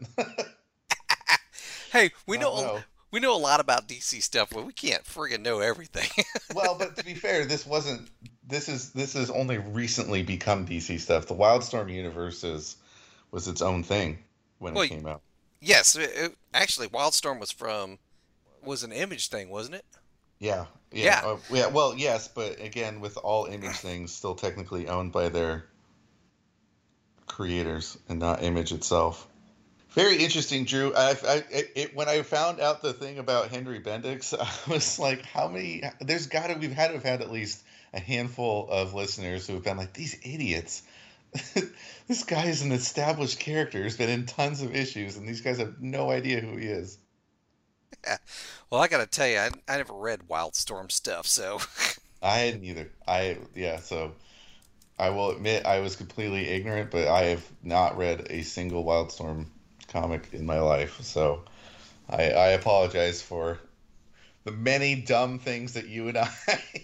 Hey, we know a lot about DC stuff, but we can't friggin' know everything. Well, but to be fair, this has only recently become DC stuff. The Wildstorm universe was its own thing when it came out. Yes, actually, Wildstorm was an Image thing, wasn't it? Yeah. Well, yes, but again, with all Image things still technically owned by their creators and not Image itself. Very interesting, Drew. When I found out the thing about Henry Bendix, I was like, how many? We've had to have had at least a handful of listeners who have been like, these idiots. This guy is an established character. He's been in tons of issues, and these guys have no idea who he is. Yeah. Well, I got to tell you, I never read Wildstorm stuff, so. I hadn't either. So I will admit I was completely ignorant, but I have not read a single Wildstorm comic in my life, so I apologize for the many dumb things that you and I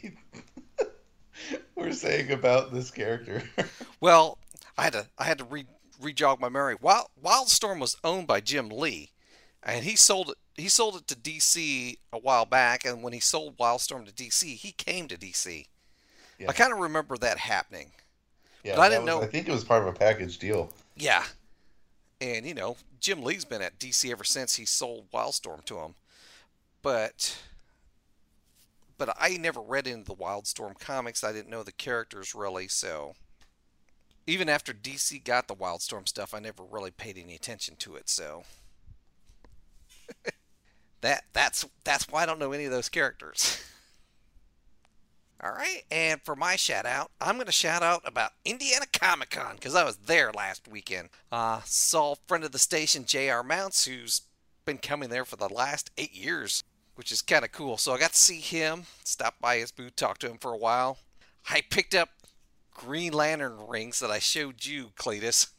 were saying about this character. Well, I had to re-jog my memory. Wildstorm was owned by Jim Lee, and he sold it to DC a while back, and when he sold Wildstorm to DC, he came to DC. Yeah. I kind of remember that happening. Yeah, but I didn't know. I think it was part of a package deal. Yeah. And, Jim Lee's been at DC ever since he sold Wildstorm to him. But I never read into the Wildstorm comics. I didn't know the characters really, so even after DC got the Wildstorm stuff, I never really paid any attention to it, so that's why I don't know any of those characters. All right, and for my shout-out, I'm going to shout out about Indiana Comic-Con, because I was there last weekend. Saw a friend of the station, J.R. Mounts, who's been coming there for the last 8 years, which is kind of cool. So I got to see him, stop by his booth, talk to him for a while. I picked up Green Lantern rings that I showed you, Cletus.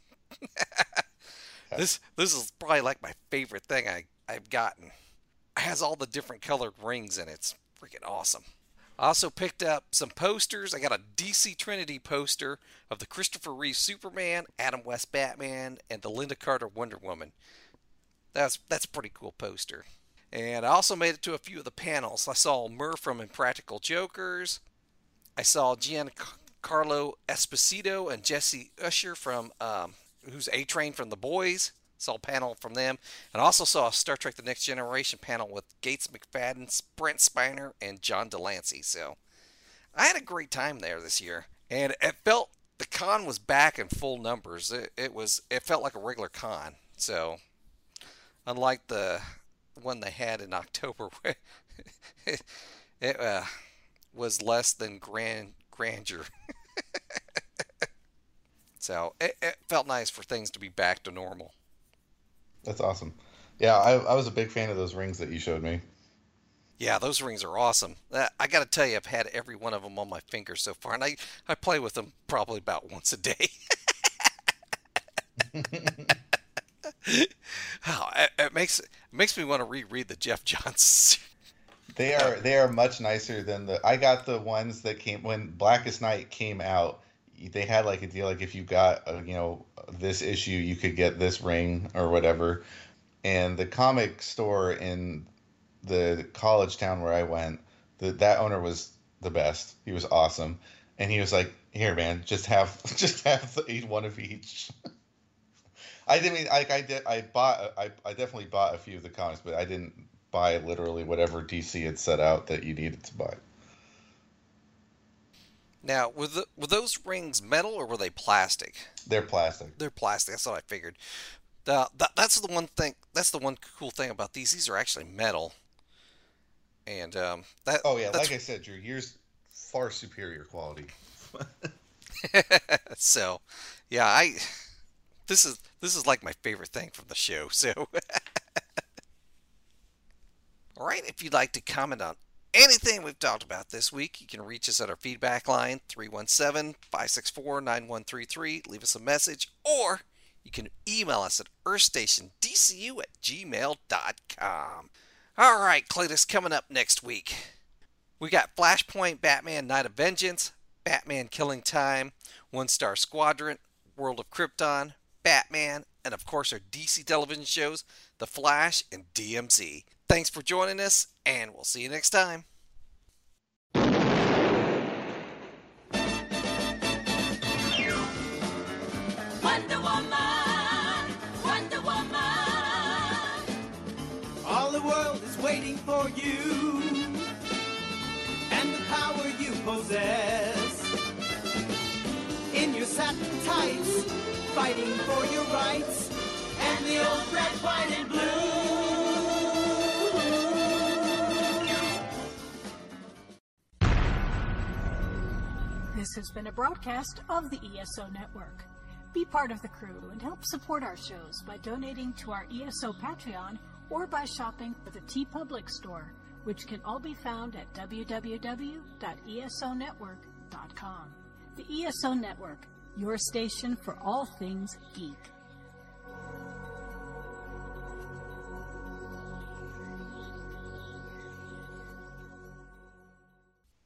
This is probably like my favorite thing I've gotten. It has all the different colored rings in it. It's freaking awesome. I also picked up some posters. I got a DC Trinity poster of the Christopher Reeve Superman, Adam West Batman, and the Linda Carter Wonder Woman. That's a pretty cool poster. And I also made it to a few of the panels. I saw Murph from Impractical Jokers. I saw Carlo Esposito and Jesse Usher from who's A-Train from The Boys. Saw a panel from them. And also saw a Star Trek The Next Generation panel with Gates McFadden, Brent Spiner, and John Delancey. So I had a great time there this year. And it felt the con was back in full numbers. It felt like a regular con. So unlike the one they had in October, it was less than grandeur. So it felt nice for things to be back to normal. That's awesome. Yeah, I was a big fan of those rings that you showed me. Yeah, those rings are awesome. I got to tell you, I've had every one of them on my finger so far, and I play with them probably about once a day. It makes me want to reread the Jeff Johns. They are much nicer than I got the ones that came when Blackest Night came out. They had like a deal, like if you got this issue, you could get this ring or whatever. And the comic store in the college town where I went, that owner was the best. He was awesome, and he was like, "Here, man, just have one of each." I definitely bought a few of the comics, but I didn't buy literally whatever DC had set out that you needed to buy. Now, were those rings metal or were they plastic? They're plastic. They're plastic. That's what I figured. That's the one thing. That's the one cool thing about these. These are actually metal. And like I said, Drew, yours far superior quality. So, yeah, this is like my favorite thing from the show. So, all right, if you'd like to comment on anything we've talked about this week, you can reach us at our feedback line, 317-564-9133. Leave us a message, or you can email us at earthstationdcu@gmail.com. All right, Cletus, coming up next week, we got Flashpoint, Batman Night of Vengeance, Batman Killing Time, One Star Squadron, World of Krypton, Batman, and of course our DC television shows, The Flash and DMZ. Thanks for joining us, and we'll see you next time. Wonder Woman, Wonder Woman. All the world is waiting for you and the power you possess. In your satin tights, fighting for your rights, and the old red, white, and blue. This has been a broadcast of the ESO Network. Be part of the crew and help support our shows by donating to our ESO Patreon or by shopping at the TeePublic store, which can all be found at www.esonetwork.com. The ESO Network, your station for all things geek.